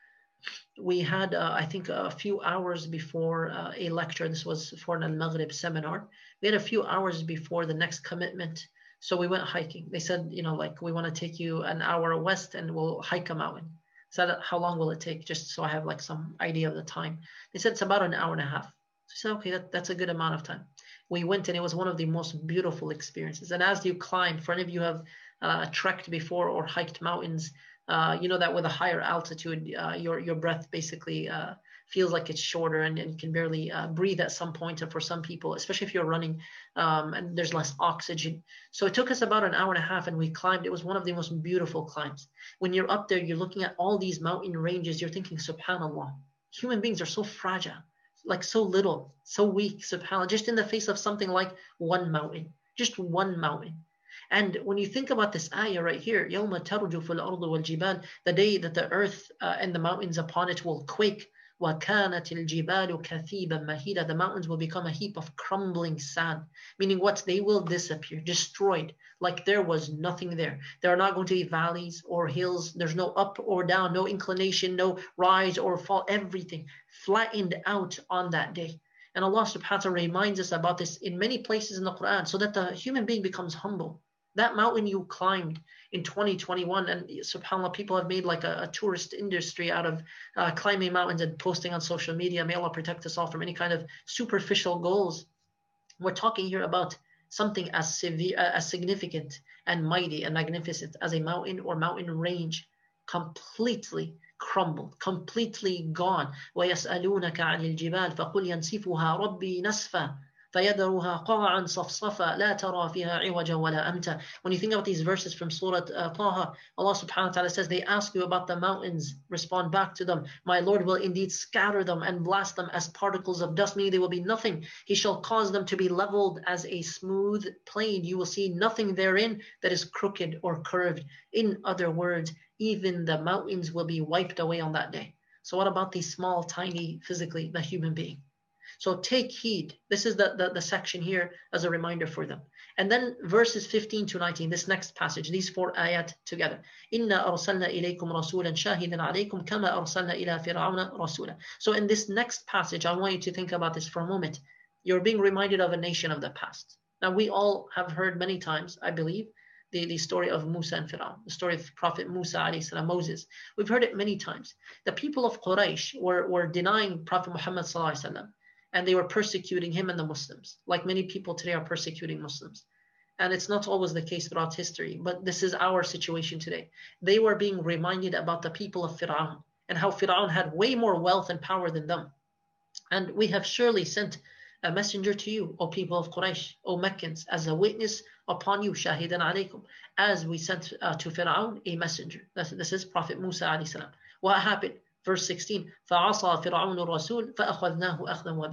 we had, I think, a few hours before a lecture. This was for an Al-Maghrib seminar. We had a few hours before the next commitment. So we went hiking. They said, you know, like, we want to take you an hour west and we'll hike a mountain. So that, how long will it take? Just so I have like some idea of the time. They said it's about an hour and a half. So I said, okay, that's a good amount of time. We went and it was one of the most beautiful experiences. And as you climb, for any of you who have trekked before or hiked mountains, you know that with a higher altitude, your breath basically feels like it's shorter and you can barely breathe at some point for some people, especially if you're running and there's less oxygen. So it took us about an hour and a half and we climbed. It was one of the most beautiful climbs. When you're up there, you're looking at all these mountain ranges, you're thinking, subhanAllah, human beings are so fragile, like so little, so weak, subhanAllah, just in the face of something like one mountain, just one mountain. And when you think about this ayah right here, يَوْمَ تَرْجُفُ الْأَرْضُ وَالْجِبَالِ, the day that the earth and the mountains upon it will quake, وَكَانَتِ الْجِبَالُ كَثِيبًا مَهِيدًا, the mountains will become a heap of crumbling sand, meaning what? They will disappear, destroyed, like there was nothing there. There are not going to be valleys or hills. There's no up or down, no inclination, no rise or fall, everything flattened out on that day. And Allah subhanahu wa ta'ala reminds us about this in many places in the Quran so that the human being becomes humble. That mountain you climbed in 2021, and subhanAllah, people have made like a tourist industry out of climbing mountains and posting on social media. May Allah protect us all from any kind of superficial goals. We're talking here about something as severe, as significant and mighty and magnificent as a mountain or mountain range completely crumbled, completely gone. وَيَسْأَلُونَكَ عَنِ الْجِبَالِ فَقُلْ يَنْسِفُهَا رَبِّي نَسْفًا فَيَذَرُهَا قَاعًا صَفْصَفًا لَا تَرَى فِيهَا عِوَجًا وَلَا أَمْتًا. When you think about these verses from Surah Taha, Allah subhanahu wa ta'ala says, they ask you about the mountains, respond back to them, my Lord will indeed scatter them and blast them as particles of dust, meaning they will be nothing. He shall cause them to be leveled as a smooth plain. You will see nothing therein that is crooked or curved. In other words, even the mountains will be wiped away on that day. So what about these small, tiny, physically, the human being? So take heed. This is the section here as a reminder for them. And then verses 15 to 19, this next passage, these four ayat together. إِنَّا أَرْسَلْنَا إِلَيْكُمْ رَسُولًا شَاهِدًا عَلَيْكُمْ كَمَا أَرْسَلْنَا إِلَى فِرْعَوْنَ رَسُولًا. So in this next passage, I want you to think about this for a moment. You're being reminded of a nation of the past. Now, we all have heard many times, I believe, the story of Musa and Fir'aun, the story of Prophet Musa alayhi salam, Moses. We've heard it many times. The people of Quraysh were denying Prophet Muhammad sallallahu alaihi wasallam, and they were persecuting him and the Muslims, like many people today are persecuting Muslims. And it's not always the case throughout history, but this is our situation today. They were being reminded about the people of Fir'aun and how Fir'aun had way more wealth and power than them. And we have surely sent a messenger to you, O people of Quraysh, O Meccans, as a witness upon you, shahidan alaykum, as we sent to Fir'aun a messenger. This is Prophet Musa alayhi salam. What happened? Verse 16, فَعَصَى فِرْعَوْنُ الرَّسُولِ فَأَخَذْنَاهُ أَخْذًا وَبِيلًا.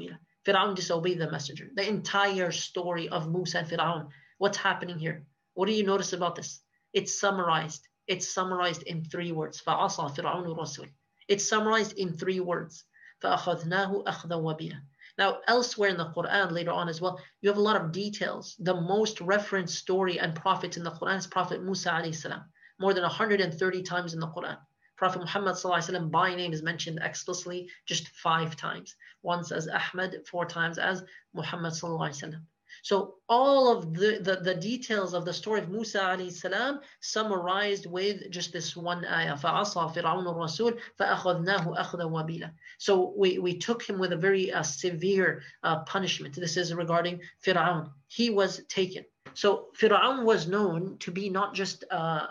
Fir'aun disobeyed the messenger. The entire story of Musa and Fir'aun. What's happening here? What do you notice about this? It's summarized. It's summarized in 3 words. فَعَصَى فِرْعَوْنُ الرَّسُولَ. It's summarized in 3 words. فَأَخَذْنَاهُ أَخْذًا وَبِيلًا. Now, elsewhere in the Quran, later on as well, you have a lot of details. The most referenced story and prophet in the Quran is Prophet Musa alayhi salam. More than 130 times in the Quran. Prophet Muhammad sallallahu alaihi wasallam by name is mentioned explicitly just 5 times. Once as Ahmad, 4 times as Muhammad sallallahu alaihi wasallam. So all of the details of the story of Musa alayhi salam summarized with just this one ayah. فَعَصَى فِرْعَوْنُ الرَّسُولَ فَأَخَذْنَاهُ أَخْذًا وَبِيلًا. So we took him with a very severe punishment. This is regarding Fir'aun. He was taken. So Fir'aun was known to be not just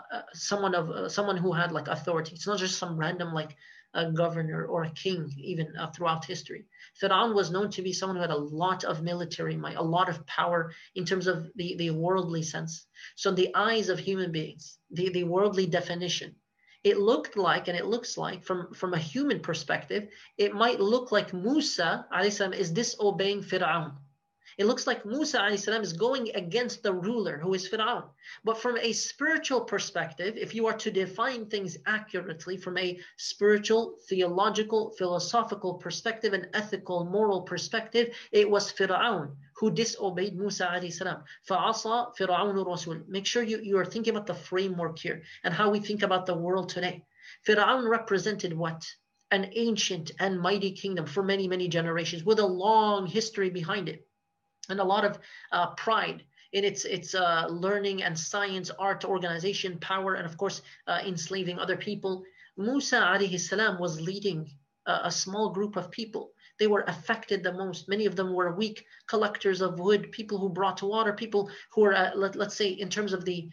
someone who had like authority. It's not just some random like a governor or a king even throughout history. Fir'aun was known to be someone who had a lot of military might, a lot of power in terms of the worldly sense. So the eyes of human beings, the worldly definition, it looked like, and it looks like from a human perspective, it might look like Musa alayhi salam is disobeying Fir'aun. It looks like Musa alayhi salam is going against the ruler who is Fir'aun. But from a spiritual perspective, if you are to define things accurately from a spiritual, theological, philosophical perspective, and ethical, moral perspective, it was Fir'aun who disobeyed Musa alayhi salam. فَعَصَى فِرْعَوْنُ الرَّسُولَ. Make sure you are thinking about the framework here and how we think about the world today. Fir'aun represented what? An ancient and mighty kingdom for many, many generations with a long history behind it. And a lot of pride in its learning and science, art, organization, power, and of course enslaving other people. Musa alayhi salam was leading a small group of people. They were affected the most. Many of them were weak collectors of wood, people who brought water, people who were, let's say, in terms of the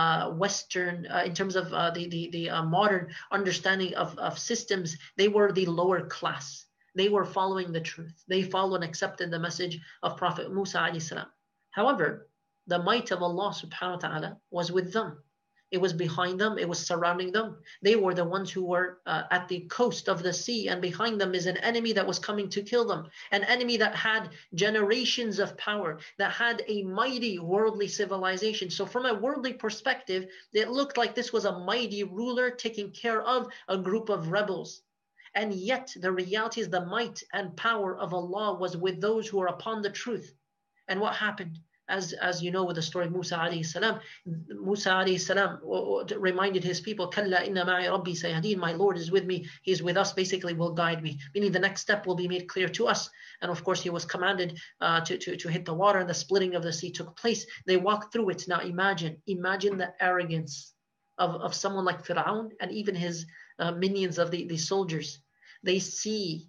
Western, in terms of the modern understanding of systems, they were the lower class. They were following the truth. They followed and accepted the message of Prophet Musa alayhi salam. However, the might of Allah subhanahu wa ta'ala was with them. It was behind them. It was surrounding them. They were the ones who were at the coast of the sea, and behind them is an enemy that was coming to kill them. An enemy that had generations of power, that had a mighty worldly civilization. So from a worldly perspective, it looked like this was a mighty ruler taking care of a group of rebels. And yet the reality is the might and power of Allah was with those who are upon the truth. And what happened? As you know with the story of Musa alayhi salam, Musa alayhi salam reminded his people, Kalla inna ma'i rabbi sayahdeen, my Lord is with me, he is with us, basically will guide me, meaning the next step will be made clear to us. And of course he was commanded to hit the water, and the splitting of the sea took place. They walked through it. Now imagine the arrogance of someone like Fir'aun and even his minions of the soldiers. They see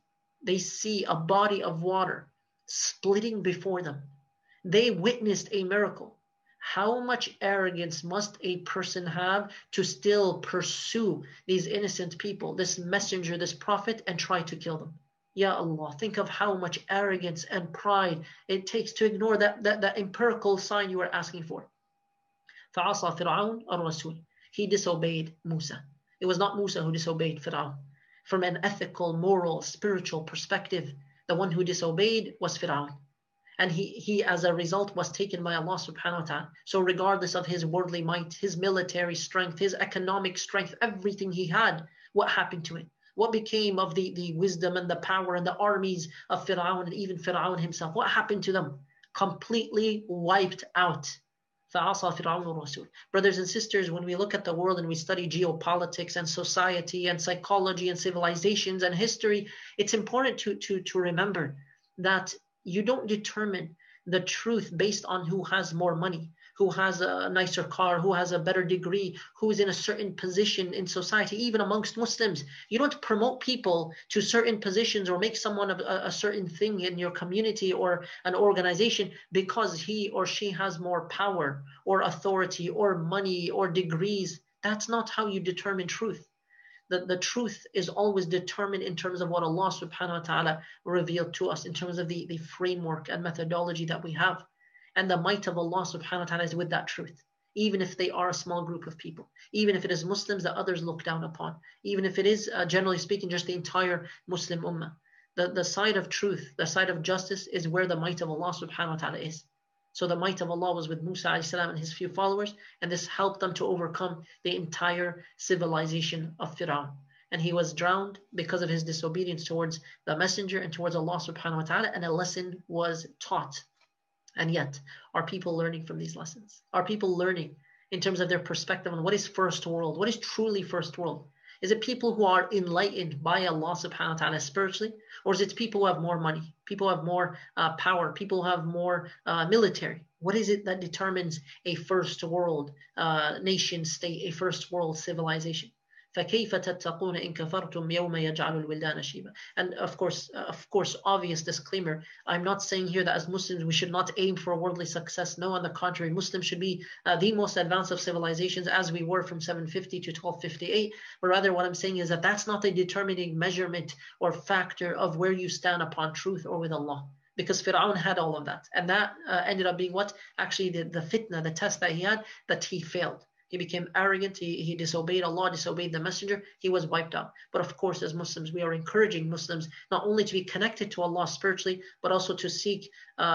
a body of water splitting before them. They witnessed a miracle. How much arrogance must a person have to still pursue these innocent people, this messenger, this prophet, and try to kill them? Ya Allah, think of how much arrogance and pride it takes to ignore that empirical sign you are asking for. فَعَصَى فِرْعَوْنُ الرَّسُولَ. He disobeyed Musa. It was not Musa who disobeyed Fir'aun. From an ethical, moral, spiritual perspective, the one who disobeyed was Fir'aun. And he as a result was taken by Allah subhanahu wa ta'ala. So regardless of his worldly might, his military strength, his economic strength, everything he had, what happened to it? What became of the wisdom and the power and the armies of Fir'aun and even Fir'aun himself? What happened to them? Completely wiped out. فَعَصَى فِرْعَوْنُ الرَّسُولَ. Brothers and sisters, when we look at the world and we study geopolitics and society and psychology and civilizations and history, it's important to remember that you don't determine the truth based on who has more money, who has a nicer car, who has a better degree, who is in a certain position in society, even amongst Muslims. You don't promote people to certain positions or make someone a certain thing in your community or an organization because he or she has more power or authority or money or degrees. That's not how you determine truth. The truth is always determined in terms of what Allah subhanahu wa ta'ala revealed to us, in terms of the framework and methodology that we have. And the might of Allah subhanahu wa ta'ala is with that truth, even if they are a small group of people, even if it is Muslims that others look down upon, even if it is, generally speaking, just the entire Muslim ummah. The side of truth, the side of justice is where the might of Allah subhanahu wa ta'ala is. So the might of Allah was with Musa alayhi salam and his few followers, and this helped them to overcome the entire civilization of Fir'aun. And he was drowned because of his disobedience towards the messenger and towards Allah subhanahu wa ta'ala, and a lesson was taught. And yet, are people learning from these lessons? Are people learning in terms of their perspective on what is first world? What is truly first world? Is it people who are enlightened by Allah subhanahu wa ta'ala spiritually? Or is it people who have more money, people who have more power, people who have more military? What is it that determines a first world nation state, a first world civilization? فَكَيْفَ تَتَّقُونَ إِن كَفَرْتُمْ يَوْمَ يَجْعَلُ الْوِلْدَانَ شِيبًا. And of course, obvious disclaimer, I'm not saying here that as Muslims we should not aim for worldly success. No, on the contrary, Muslims should be the most advanced of civilizations as we were from 750 to 1258. But rather what I'm saying is that that's not the determining measurement or factor of where you stand upon truth or with Allah. Because Fir'aun had all of that. And that ended up being what? Actually the fitna, the test that he had, that he failed. He became arrogant, he disobeyed Allah, disobeyed the messenger, he was wiped out. But of course, as Muslims, we are encouraging Muslims not only to be connected to Allah spiritually, but also to seek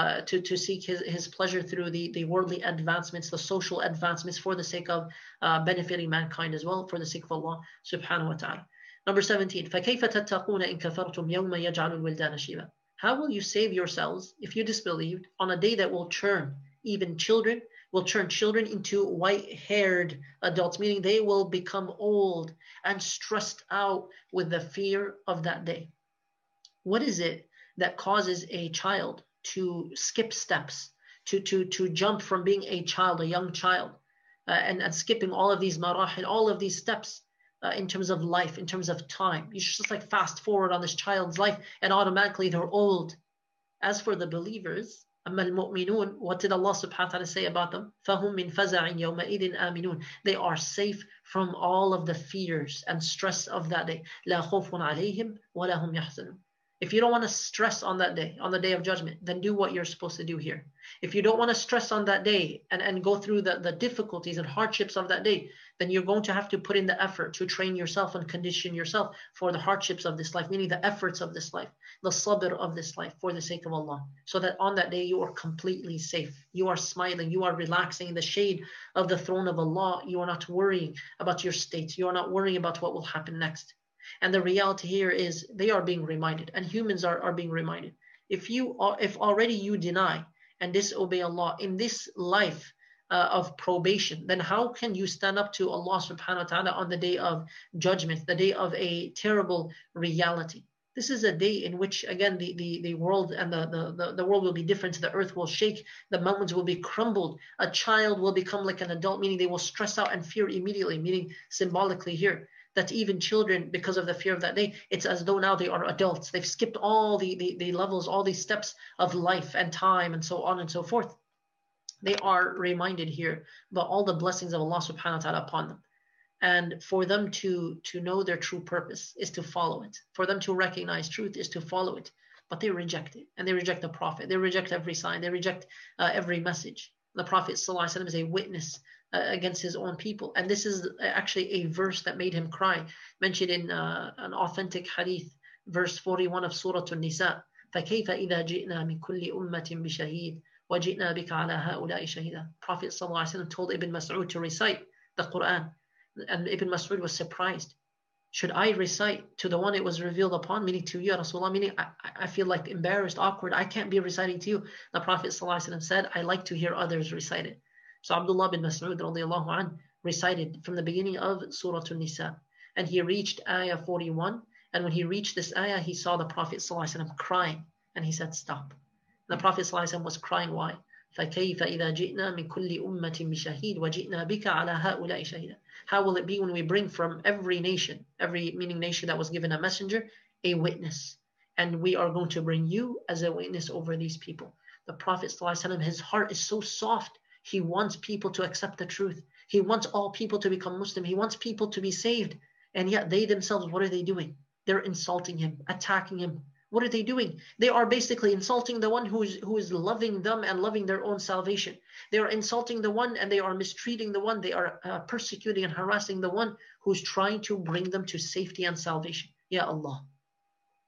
his pleasure through the worldly advancements, the social advancements for the sake of benefiting mankind as well, for the sake of Allah subhanahu wa ta'ala. Number 17, فَكَيْفَ تَتَّقُونَ إِن كَفَرْتُمْ يَوْمَ يَجْعَلُ الْوِلْدَانَ شِيبًا. How will you save yourselves if you disbelieved on a day that will turn even children, will turn children into white-haired adults, meaning they will become old and stressed out with the fear of that day? What is it that causes a child to skip steps, to jump from being a child, a young child, and skipping all of these marahil, all of these steps in terms of life, in terms of time? You just like fast forward on this child's life and automatically they're old. As for the believers, أَمَّا الْمُؤْمِنُونَ, what did Allah subhanahu wa ta'ala say about them? فَهُمْ مِنْ فَزَعٍ يَوْمَئِذٍ آمِنُونَ. They are safe from all of the fears and stress of that day. لَا خَوْفٌ عَلَيْهِمْ وَلَا هُمْ يَحْزَنُونَ. If you don't want to stress on that day, on the day of judgment, then do what you're supposed to do here. If you don't want to stress on that day and go through the difficulties and hardships of that day, then you're going to have to put in the effort to train yourself and condition yourself for the hardships of this life, meaning the efforts of this life, the sabr of this life for the sake of Allah, so that on that day you are completely safe. You are smiling, you are relaxing in the shade of the throne of Allah. You are not worrying about your state. You are not worrying about what will happen next. And the reality here is they are being reminded, and humans are being reminded. If already you deny and disobey Allah in this life of probation, then how can you stand up to Allah subhanahu wa ta'ala on the day of judgment, the day of a terrible reality? This is a day in which, again, the world and the world will be different. The earth will shake, the mountains will be crumbled, a child will become like an adult, meaning they will stress out and fear immediately, meaning symbolically here, that even children, because of the fear of that day, it's as though now they are adults. They've skipped all the levels, all these steps of life and time and so on and so forth. They are reminded here about all the blessings of Allah subhanahu wa ta'ala upon them. And for them to know their true purpose is to follow it. For them to recognize truth is to follow it. But they reject it. And they reject the Prophet. They reject every sign. They reject every message. The Prophet ﷺ is a witness against his own people. And this is actually a verse that made him cry, mentioned in an authentic hadith, verse 41 of Surah An-Nisa. فَكَيْفَ إِذَا جِئْنَا مِنْ كُلِّ أُمَّةٍ بِشَهِيدٍ وَجِئْنَا بِكَ عَلَى هَؤُلَاءِ شَهِيدًا. Prophet ﷺ told Ibn Mas'ud to recite the Quran. And Ibn Mas'ud was surprised. Should I recite to the one it was revealed upon, meaning to you, Rasulullah, meaning I feel like embarrassed, awkward, I can't be reciting to you. The Prophet ﷺ said, I like to hear others recite it. So Abdullah bin Mas'ud radiallahu anh recited from the beginning of Surah An-Nisa. And he reached ayah 41. And when he reached this ayah, he saw the Prophet ﷺ crying. And he said, stop. And the Prophet ﷺ was crying, why? فَكَيْفَ إِذَا جِئْنَا مِنْ كُلِّ أُمَّةٍ بِشَهِيدٍ وَجِئْنَا بِكَ عَلَى هَؤُلَاءِ شَهِيدًا. How will it be when we bring from every nation, every meaning nation that was given a messenger, a witness? And we are going to bring you as a witness over these people. The Prophet ﷺ, his heart is so soft. He wants people to accept the truth. He wants all people to become Muslim. He wants people to be saved. And yet they themselves, what are they doing? They're insulting him, attacking him. What are they doing? They are basically insulting the one who is loving them and loving their own salvation. They are insulting the one and they are mistreating the one. They are persecuting and harassing the one who's trying to bring them to safety and salvation. Ya Allah.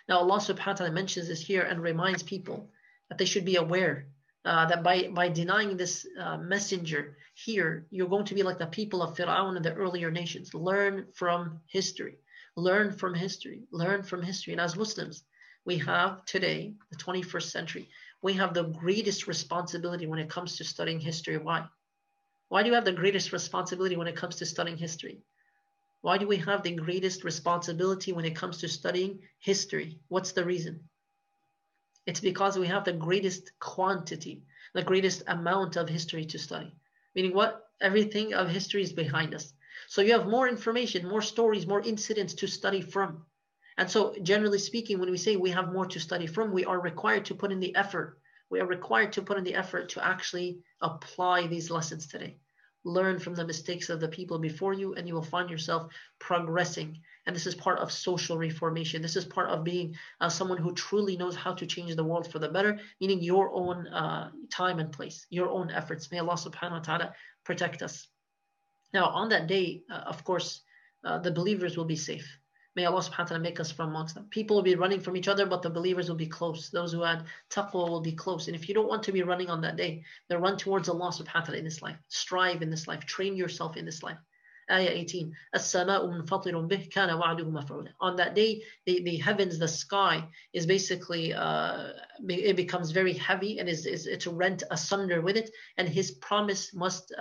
Now Allah subhanahu wa ta'ala mentions this here and reminds people that they should be aware that by denying this messenger here, you're going to be like the people of Fir'aun and the earlier nations. Learn from history. Learn from history. Learn from history. And as Muslims, we have today, the 21st century, we have the greatest responsibility when it comes to studying history. Why? Why do you have the greatest responsibility when it comes to studying history? Why do we have the greatest responsibility when it comes to studying history? What's the reason? It's because we have the greatest quantity, the greatest amount of history to study. Meaning what? Everything of history is behind us. So you have more information, more stories, more incidents to study from. And so generally speaking, when we say we have more to study from, we are required to put in the effort. We are required to put in the effort to actually apply these lessons today. Learn from the mistakes of the people before you, and you will find yourself progressing. And this is part of social reformation. This is part of being someone who truly knows how to change the world for the better, meaning your own time and place, your own efforts. May Allah subhanahu wa ta'ala protect us. Now, on that day, of course, the believers will be safe. May Allah subhanahu wa ta'ala make us from amongst them. People will be running from each other, but the believers will be close. Those who had taqwa will be close. And if you don't want to be running on that day, then run towards Allah subhanahu wa ta'ala in this life. Strive in this life. Train yourself in this life. Ayah 18. السَّمَاءُ مُنْفَطِرٌ بِهِ كَانَ وَعْدُهُ مَفْعُولًا. On that day, the heavens, the sky is basically, it becomes very heavy and it's rent asunder with it. And his promise must,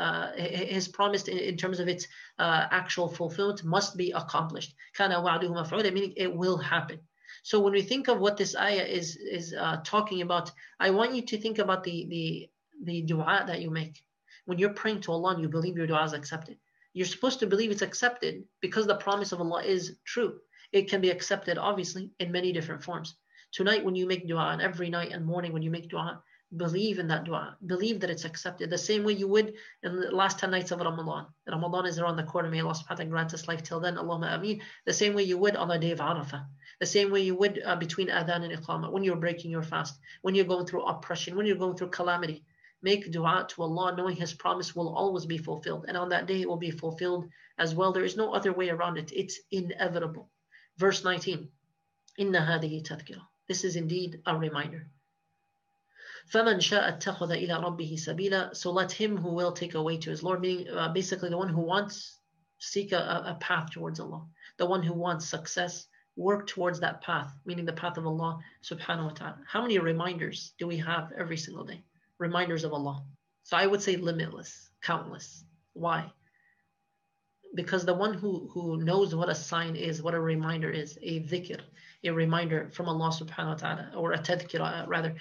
in terms of its actual fulfillment must be accomplished. كَانَ وَعْدُهُ مَفْعُولًا, meaning it will happen. So when we think of what this ayah is talking about, I want you to think about the dua that you make. When you're praying to Allah and you believe your dua is accepted, you're supposed to believe it's accepted because the promise of Allah is true. It can be accepted, obviously, in many different forms. Tonight, when you make dua, and every night and morning when you make dua, believe in that dua. Believe that it's accepted. The same way you would in the last 10 nights of Ramadan. Ramadan is around the corner. May Allah subhanahu wa ta'ala grant us life till then. Allahumma ameen. The same way you would on the day of Arafah. The same way you would between adhan and iqamah. When you're breaking your fast. When you're going through oppression. When you're going through calamity. Make dua to Allah knowing His promise will always be fulfilled. And on that day it will be fulfilled as well. There is no other way around it. It's inevitable. Verse 19. Inna hadihi tadhkira. This is indeed a reminder. فَمَنْ شَاءَ اتَّخَذَ إِلَىٰ رَبِّهِ سَبِيلًا. So let him who will take a way to his Lord, meaning basically the one who wants, seek a path towards Allah. The one who wants success, work towards that path, meaning the path of Allah subhanahu wa ta'ala. How many reminders do we have every single day? Reminders of Allah. So I would say limitless, countless. Why? Because the one who knows what a sign is, what a reminder is, a dhikr, a reminder from Allah subhanahu wa ta'ala, or a tadhkira rather,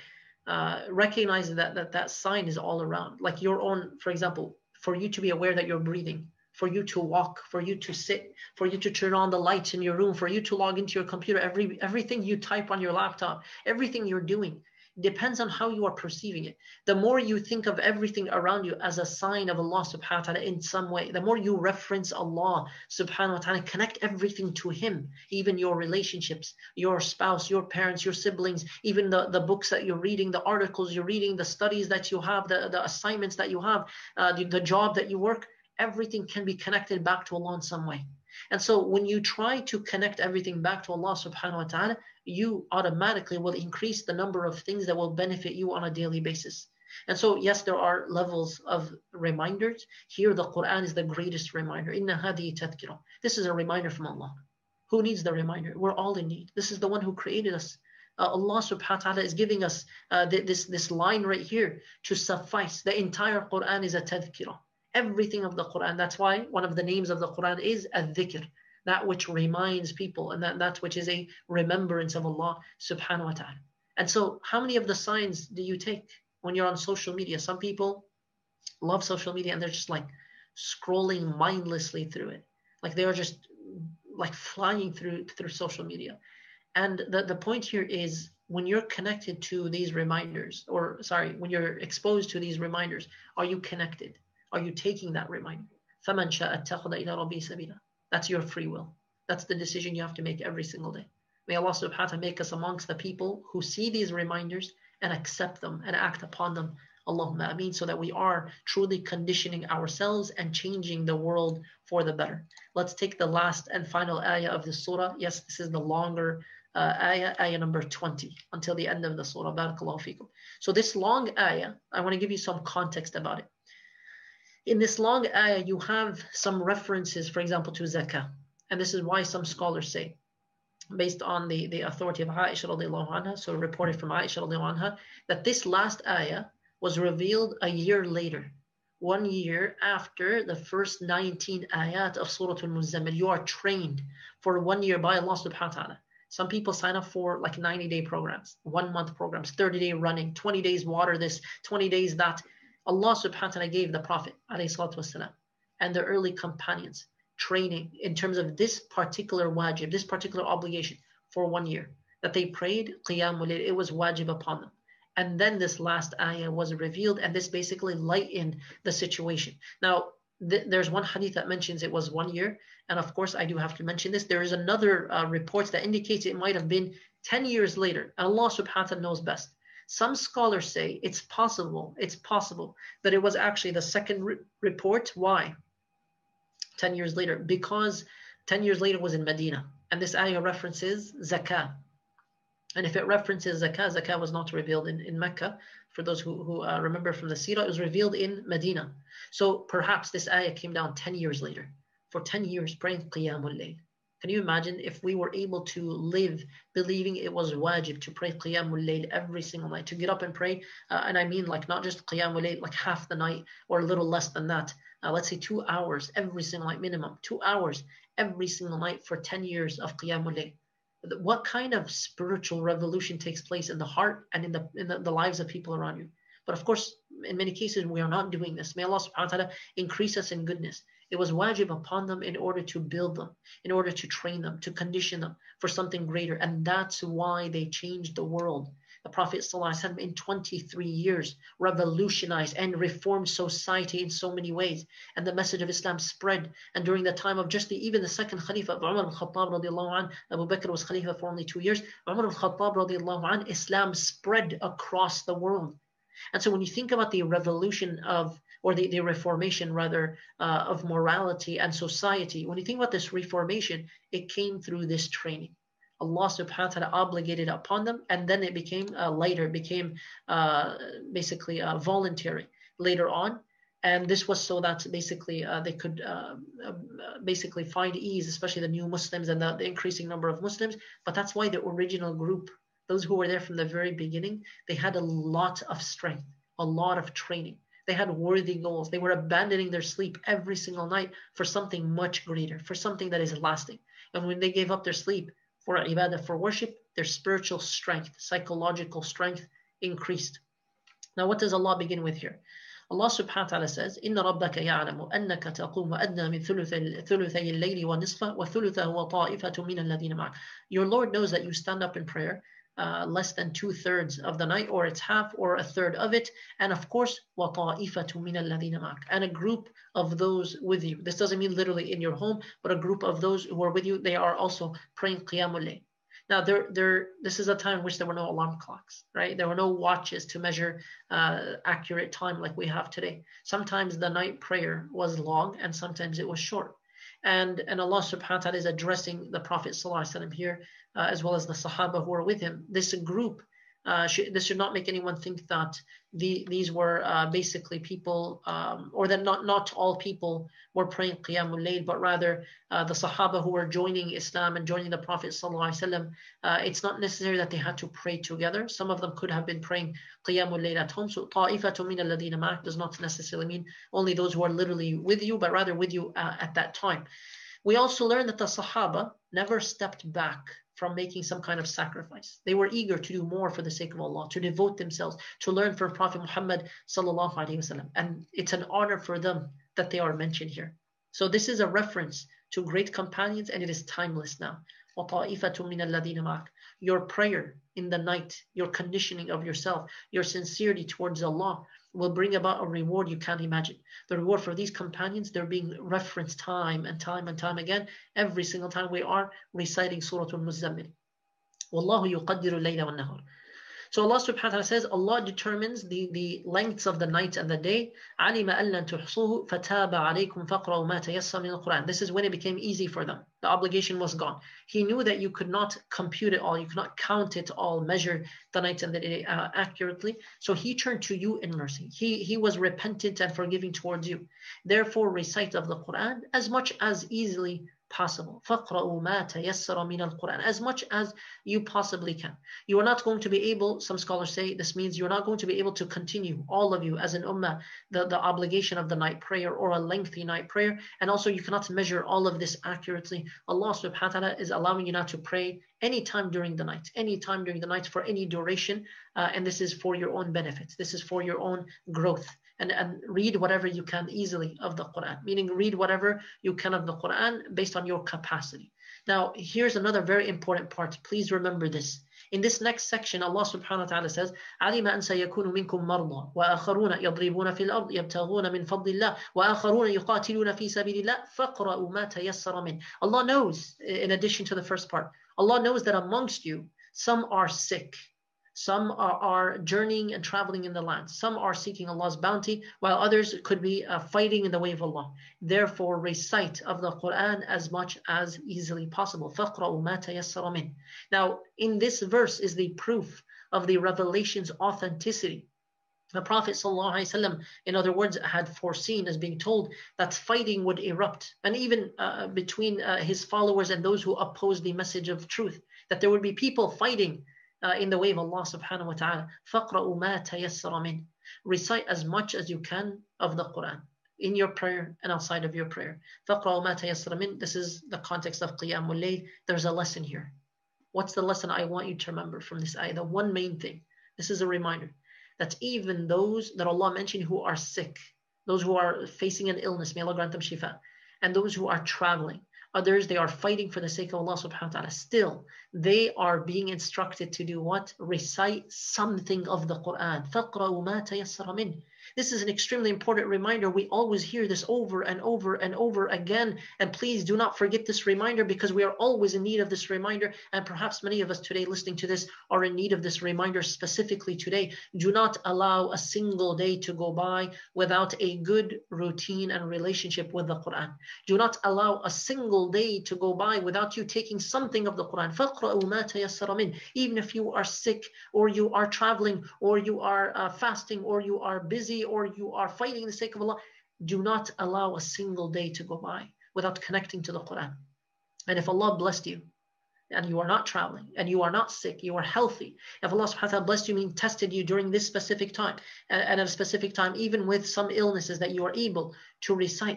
recognize that sign is all around. Like your own, for example, for you to be aware that you're breathing, for you to walk, for you to sit, for you to turn on the lights in your room, for you to log into your computer, everything you type on your laptop, everything you're doing, depends on how you are perceiving it. The more you think of everything around you as a sign of Allah subhanahu wa ta'ala in some way, the more you reference Allah subhanahu wa ta'ala, connect everything to Him, even your relationships, your spouse, your parents, your siblings, even the books that you're reading, the articles you're reading, the studies that you have, the assignments that you have, the job that you work, everything can be connected back to Allah in some way. And so when you try to connect everything back to Allah subhanahu wa ta'ala, you automatically will increase the number of things that will benefit you on a daily basis. And so, yes, there are levels of reminders. Here, the Quran is the greatest reminder. Inna hadihi tadhkira. This is a reminder from Allah. Who needs the reminder? We're all in need. This is the one who created us. Allah subhanahu wa ta'ala is giving us this line right here to suffice. The entire Quran is a tadhkira. Everything of the Quran. That's why one of the names of the Quran is al-dhikr, that which reminds people, and that which is a remembrance of Allah subhanahu wa ta'ala. And so how many of the signs do you take when you're on social media? Some people love social media and they're just like scrolling mindlessly through it. Like they are just like flying through social media. And the point here is when you're connected to these reminders, when you're exposed to these reminders, are you connected? Are you taking that reminder? فَمَنْ شَاءَ اتَّخَذَ إِلَىٰ رَبِّهِ سَبِيلًا. That's your free will. That's the decision you have to make every single day. May Allah subhanahu wa ta'ala make us amongst the people who see these reminders and accept them and act upon them. Allahumma ameen, so that we are truly conditioning ourselves and changing the world for the better. Let's take the last and final ayah of this surah. Yes, this is the longer ayah number 20, until the end of the surah. Barakallahu fikum. So this long ayah, I want to give you some context about it. In this long ayah, you have some references, for example, to zakah. And this is why some scholars say, based on the authority of Aisha radiallahu anha, so reported from Aisha radiallahu anha, that this last ayah was revealed a year later, 1 year after the first 19 ayat of Surah Al-Muzammil. You are trained for 1 year by Allah subhanahu wa ta'ala. Some people sign up for like 90-day programs, 1 month programs, 30-day running, 20 days water this, 20 days that. Allah subhanahu wa ta'ala gave the Prophet والسلام, and the early companions training in terms of this particular wajib, this particular obligation for 1 year, that they prayed qiyamul layl. It was wajib upon them. And then this last ayah was revealed, and this basically lightened the situation. Now, there's one hadith that mentions it was 1 year, and of course I do have to mention this. There is another report that indicates it might have been 10 years later. Allah subhanahu wa ta'ala knows best. Some scholars say it's possible that it was actually the second report. Why? 10 years later, because 10 years later was in Medina, and this ayah references zakah. And if it references zakah, zakah was not revealed in Mecca. For those who remember from the seerah, it was revealed in Medina. So perhaps this ayah came down 10 years later. For 10 years praying qiyamul layl. Can you imagine if we were able to live believing it was wajib to pray qiyamul layl every single night, to get up and pray, and I mean like not just qiyamul layl, like half the night or a little less than that. Let's say 2 hours every single night, minimum 2 hours every single night for 10 years of qiyamul layl. What kind of spiritual revolution takes place in the heart and in the lives of people around you? But of course, in many cases, we are not doing this. May Allah subhanahu wa ta'ala increase us in goodness. It was wajib upon them in order to build them, in order to train them, to condition them for something greater. And that's why they changed the world. The Prophet ﷺ in 23 years revolutionized and reformed society in so many ways. And the message of Islam spread. And during the time of just even the second Khalifa of Umar al-Khattab radiallahu anh, Abu Bakr was Khalifa for only 2 years. Umar al-Khattab radiallahu anh, Islam spread across the world. And so when you think about the revolution of, or the reformation rather, of morality and society, when you think about this reformation, it came through this training. Allah subhanahu wa ta'ala obligated upon them, and then it became later, became basically voluntary later on. And this was so that basically they could basically find ease, especially the new Muslims and the increasing number of Muslims. But that's why the original group, those who were there from the very beginning, they had a lot of strength, a lot of training. They had worthy goals. They were abandoning their sleep every single night for something much greater, for something that is lasting. And when they gave up their sleep for ibadah, for worship, their spiritual strength, psychological strength increased. Now, what does Allah begin with here? Allah subhanahu wa ta'ala says, إِنَّ رَبَّكَ يَعْلَمُ أَنَّكَ تَقُومُ أَدْنَى مِنْ ثُلُثَيِ اللَّيْلِ وَنِصْفَهُ وَثُلُثَهُ وَطَائِفَةٌ مِنَ الَّذِينَ مَعَكَ. Your Lord knows that you stand up in prayer less than 2/3 of the night, or it's half or a third of it, and of course وَطَائِفَةٌ مِنَ الَّذِينَ مَعَكَ, and a group of those with you. This doesn't mean literally in your home, but a group of those who are with you, they are also praying qiyamul layl. Now, this is a time in which there were no alarm clocks, right? There were no watches to measure accurate time like we have today. Sometimes the night prayer was long, and sometimes it was short. And Allah subhanahu wa ta'ala is addressing the Prophet sallallahu alaihi wasallam here, as well as the Sahaba who are with him. This group, this should not make anyone think that these were basically people, or that not all people were praying Qiyamul Layl, but rather the Sahaba who were joining Islam and joining the Prophet sallallahu alaihi wasallam. It's not necessary that they had to pray together. Some of them could have been praying Qiyamul Layl at home. So طَائِفَةٌ مِنَ الَّذِينَ مَعَكَ does not necessarily mean only those who are literally with you, but rather with you at that time. We also learn that the Sahaba never stepped back from making some kind of sacrifice. They were eager to do more for the sake of Allah, to devote themselves, to learn from Prophet Muhammad sallallahu alaihi wasallam. And it's an honor for them that they are mentioned here. So this is a reference to great companions, and it is timeless now. وَطَائِفَةٌ مِنَ الَّذِينَ مَعَكَ. Your prayer in the night, your conditioning of yourself, your sincerity towards Allah will bring about a reward you can't imagine. The reward for these companions, they're being referenced time and time and time again, every single time we are reciting Surah Al-Muzammil. وَاللَّهُ يُقَدِّرُ اللَّيْلَ وَالنَّهَارِ. So Allah subhanahu wa ta'ala says, Allah determines the lengths of the night and the day. عَلِمَ أَن لَن تُحْصُوهُ فَتَابَ عَلَيْكُمْ فَاقْرَؤُوا مَا تَيَسَّرَ مِنَ الْقُرْآنِ. This is when it became easy for them. The obligation was gone. He knew that you could not compute it all, you could not count it all, measure the night and the day accurately. So He turned to you in mercy. He was repentant and forgiving towards you. Therefore, recite of the Quran as much as easily possible. فَقْرَؤُوا مَا تَيَسَّرَ مِنَ الْقُرْآنِ. As much as you possibly can. You are not going to be able, some scholars say, this means you're not going to be able to continue, all of you as an ummah, the obligation of the night prayer or a lengthy night prayer. And also you cannot measure all of this accurately. Allah subhanahu wa ta'ala is allowing you now to pray anytime during the night for any duration. And this is for your own benefits. This is for your own growth. And read whatever you can easily of the Quran, meaning read whatever you can of the Quran based on your capacity. Now, here's another very important part. Please remember this. In this next section, Allah subhanahu wa ta'ala says, عَلِمَ أَن سَيَكُونُ مِنكُم مَرْضَى وَآخَرُونَ يَضْرِبُونَ فِي الْأَرْضِ يَبْتَغُونَ مِنْ فَضْلِ اللَّهِ وَآخَرُونَ يُقَاتِلُونَ فِي سَبِيلِ اللَّهِ فَاقْرَؤُوا مَا تَيَسَّرَ مِنْهُ. Allah knows, in addition to the first part, Allah knows that amongst you, some are sick. Some are journeying and traveling in the land. Some are seeking Allah's bounty, while others could be fighting in the way of Allah. Therefore, recite of the Quran as much as easily possible. فَقْرَؤُوا مَا تَيَسَّرَ مِنْهُ. Now, in this verse is the proof of the revelation's authenticity. The Prophet ﷺ, in other words, had foreseen, as being told, that fighting would erupt, and even between his followers and those who oppose the message of truth, that there would be people fighting in the way of Allah subhanahu wa ta'ala. فَقْرَؤُوا مَا تَيَسَّرَ مِنْهُ. Recite as much as you can of the Quran, in your prayer and outside of your prayer. فَقْرَؤُوا مَا تَيَسَّرَ مِنْهُ. This is the context of Qiyamul Layl. There's a lesson here. What's the lesson I want you to remember from this ayah? The one main thing. This is a reminder that even those that Allah mentioned who are sick, those who are facing an illness, may Allah grant them shifa, and those who are traveling, others, they are fighting for the sake of Allah subhanahu wa ta'ala. Still, they are being instructed to do what? Recite something of the Quran. فَقْرَؤُوا مَا تَيَسَّرَ مِنْهُ. This is an extremely important reminder. We always hear this over and over and over again. And please do not forget this reminder, because we are always in need of this reminder. And perhaps many of us today listening to this are in need of this reminder specifically today. Do not allow a single day to go by without a good routine and relationship with the Quran. Do not allow a single day to go by without you taking something of the Quran. فَقْرَؤُوا مَا تَيَسَّرَ مِنْهُ. Even if you are sick, or you are traveling, or you are fasting, or you are busy, or you are fighting in the sake of Allah, do not allow a single day to go by without connecting to the Quran. And if Allah blessed you, and you are not traveling, and you are not sick, you are healthy, if Allah subhanahu wa ta'ala blessed you, meaning tested you during this specific time, and at a specific time, even with some illnesses, that you are able to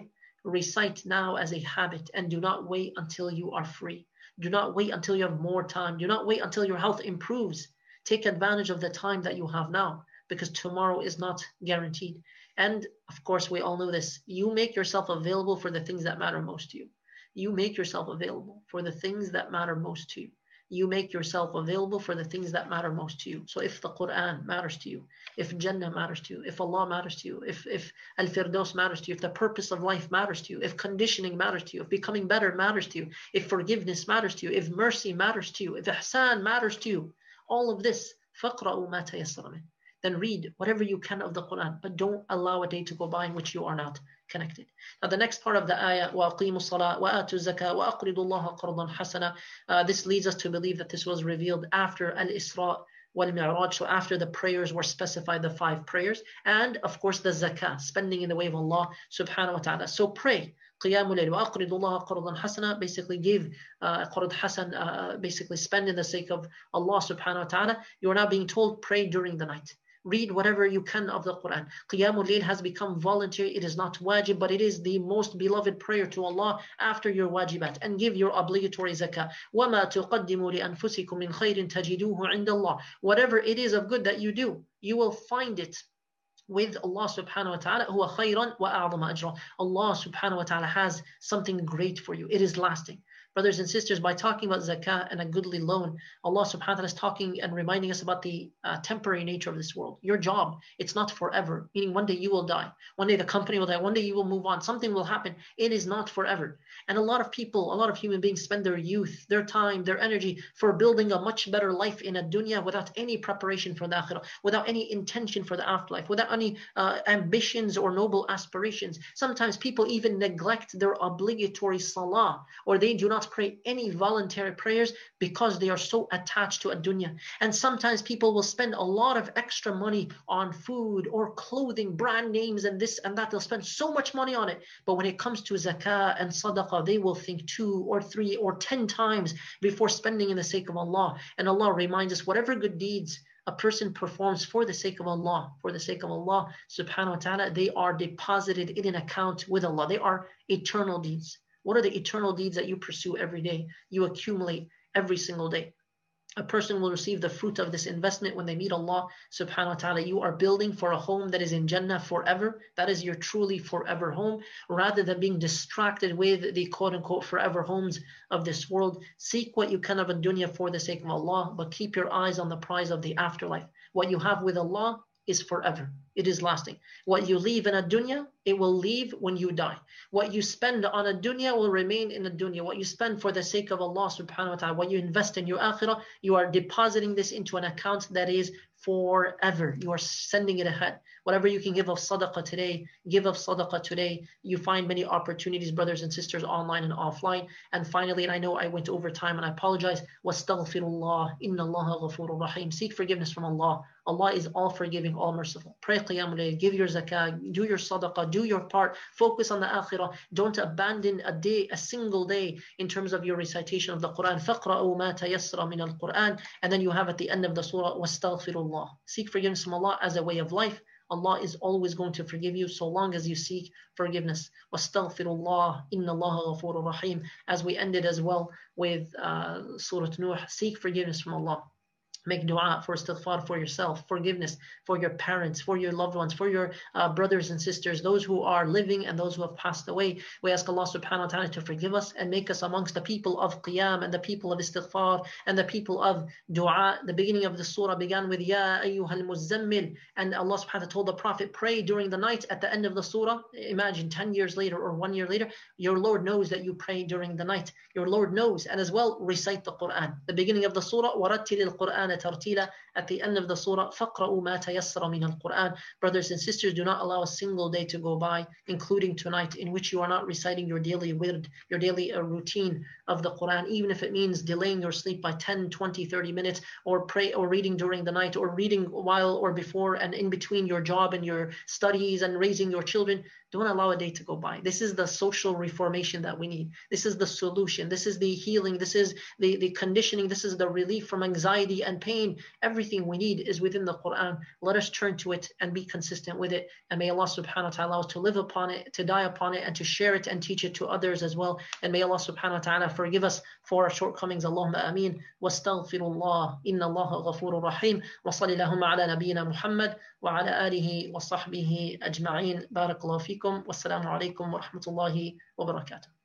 recite now as a habit, and do not wait until you are free. Do not wait until you have more time. Do not wait until your health improves. Take advantage of the time that you have now, because tomorrow is not guaranteed. And of course, we all know this. You make yourself available for the things that matter most to you. You make yourself available for the things that matter most to you. You make yourself available for the things that matter most to you. So if the Quran matters to you, if Jannah matters to you, if Allah matters to you, if Al-Firdaus matters to you, if the purpose of life matters to you, if conditioning matters to you, if becoming better matters to you, if forgiveness matters to you, if mercy matters to you, if ihsan matters to you, all of this, فَقْرَؤُوا مَا تَيَسَّرَ مِنْهُ. Then read whatever you can of the Quran, but don't allow a day to go by in which you are not connected. Now the next part of the ayah, وَأَقِيمُوا الصَّلَاةَ وَآتُوا الزَّكَاةَ وَأَقْرِضُوا اللَّهَ قَرْضًا حَسَنًا. This leads us to believe that this was revealed after Al-Isra wal-Mi'raj, so after the prayers were specified, the 5 prayers, and of course the zakah, spending in the way of Allah subhanahu wa ta'ala. So pray. قِيَامُ اللَّيْلِ وَأَقْرِضُوا اللَّهَ قَرْضًا حَسَنًا. Basically give قَرْض hasan, basically spend in the sake of Allah subhanahu wa ta'ala. You are now being told, pray during the night. Read whatever you can of the Quran. Qiyamul Layl has become voluntary. It is not wajib, but it is the most beloved prayer to Allah after your wajibat. And give your obligatory zakah. وَمَا تُقَدِّمُوا لِأَنفُسِكُم مِّنْ خَيْرٍ تَجِدُوهُ عِنْدَ اللَّهِ. Whatever it is of good that you do, you will find it with Allah subhanahu wa ta'ala. هُوَ خَيْرًا وَأَعْظَمَ أَجْرًا. Allah subhanahu wa ta'ala has something great for you. It is lasting. Brothers and sisters, by talking about zakah and a goodly loan, Allah subhanahu wa ta'ala is talking and reminding us about the temporary nature of this world. Your job, it's not forever, meaning one day you will die. One day the company will die. One day you will move on. Something will happen. It is not forever. And a lot of people, a lot of human beings spend their youth, their time, their energy for building a much better life in a dunya without any preparation for the akhirah, without any intention for the afterlife, without any ambitions or noble aspirations. Sometimes people even neglect their obligatory salah, or they do not pray any voluntary prayers because they are so attached to a dunya. And sometimes people will spend a lot of extra money on food or clothing, brand names and this and that. They'll spend so much money on it. But when it comes to zakah and sadaqah, they will think 2 or 3 or 10 times before spending in the sake of Allah. And Allah reminds us, whatever good deeds a person performs for the sake of Allah, subhanahu wa ta'ala, they are deposited in an account with Allah. They are eternal deeds. What are the eternal deeds that you pursue every day? You accumulate every single day. A person will receive the fruit of this investment when they meet Allah subhanahu wa ta'ala. You are building for a home that is in Jannah forever. That is your truly forever home, rather than being distracted with the quote-unquote forever homes of this world. Seek what you can of a dunya for the sake of Allah, but keep your eyes on the prize of the afterlife. What you have with Allah is forever. It is lasting. What you leave in a dunya, it will leave when you die. What you spend on a dunya will remain in a dunya. What you spend for the sake of Allah subhanahu wa ta'ala, what you invest in your akhirah, you are depositing this into an account that is forever. You are sending it ahead. Whatever you can give of sadaqah today, give of sadaqah today. You find many opportunities, brothers and sisters, online and offline. And finally, and I know I went over time and I apologize, wastaghfirullah, inna Allaha ghafurur rahim. Seek forgiveness from Allah. Allah is all forgiving, all merciful. Pray qiyamul layl, give your zakah, do your sadaqah, do your part, focus on the akhirah. Don't abandon a day, a single day in terms of your recitation of the Quran. فَقْرَأُوا مَا تَيَسَّرَ مِنَ الْقُرْآنِ. And then you have at the end of the surah, وَاسْتَغْفِرُ. Seek forgiveness from Allah as a way of life. Allah is always going to forgive you so long as you seek forgiveness. Wastaghfirullah, inna Allaha ghafurur rahim. As we ended as well with Surah Nuh, seek forgiveness from Allah. Make dua for istighfar for yourself, forgiveness for your parents, for your loved ones, for your brothers and sisters, those who are living and those who have passed away. We ask Allah subhanahu wa ta'ala to forgive us and make us amongst the people of qiyam and the people of istighfar and the people of dua. The beginning of the surah began with Ya ayyuhal muzammil, and Allah subhanahu wa ta'ala told the Prophet, pray during the night. At the end of the surah, imagine 10 years later or 1 year later, your Lord knows that you pray during the night. Your Lord knows, and as well recite the Quran. The beginning of the surah, وَرَتِّلِ الْقُرْآنَ تَرْتِيلًا. At the end of the surah, فَقْرَأُوا مَا تَيَسَّرَ مِنَ الْقُرْآنِ. Brothers and sisters, do not allow a single day to go by, including tonight, in which you are not reciting your daily wird, your daily routine of the Quran, even if it means delaying your sleep by 10, 20, 30 minutes, or pray or reading during the night, or reading while or before and in between your job and your studies and raising your children. Don't allow a day to go by. This is the social reformation that we need. This is the solution. This is the healing. This is the conditioning. This is the relief from anxiety and pain. Everything we need is within the Quran. Let us turn to it and be consistent with it. And may Allah subhanahu wa ta'ala allow us to live upon it, to die upon it, and to share it and teach it to others as well. And may Allah subhanahu wa ta'ala forgive us for our shortcomings. Allahumma ameen. Wastaghfirullah. Inna Allaha ghafurur rahim. Wa sallallahu ala nabiyyina Muhammad wa ala alihi wa sahbihi ajma'in. Barakallahu fikum. Wassalamu alaikum wa rahmatullahi wa barakatuh.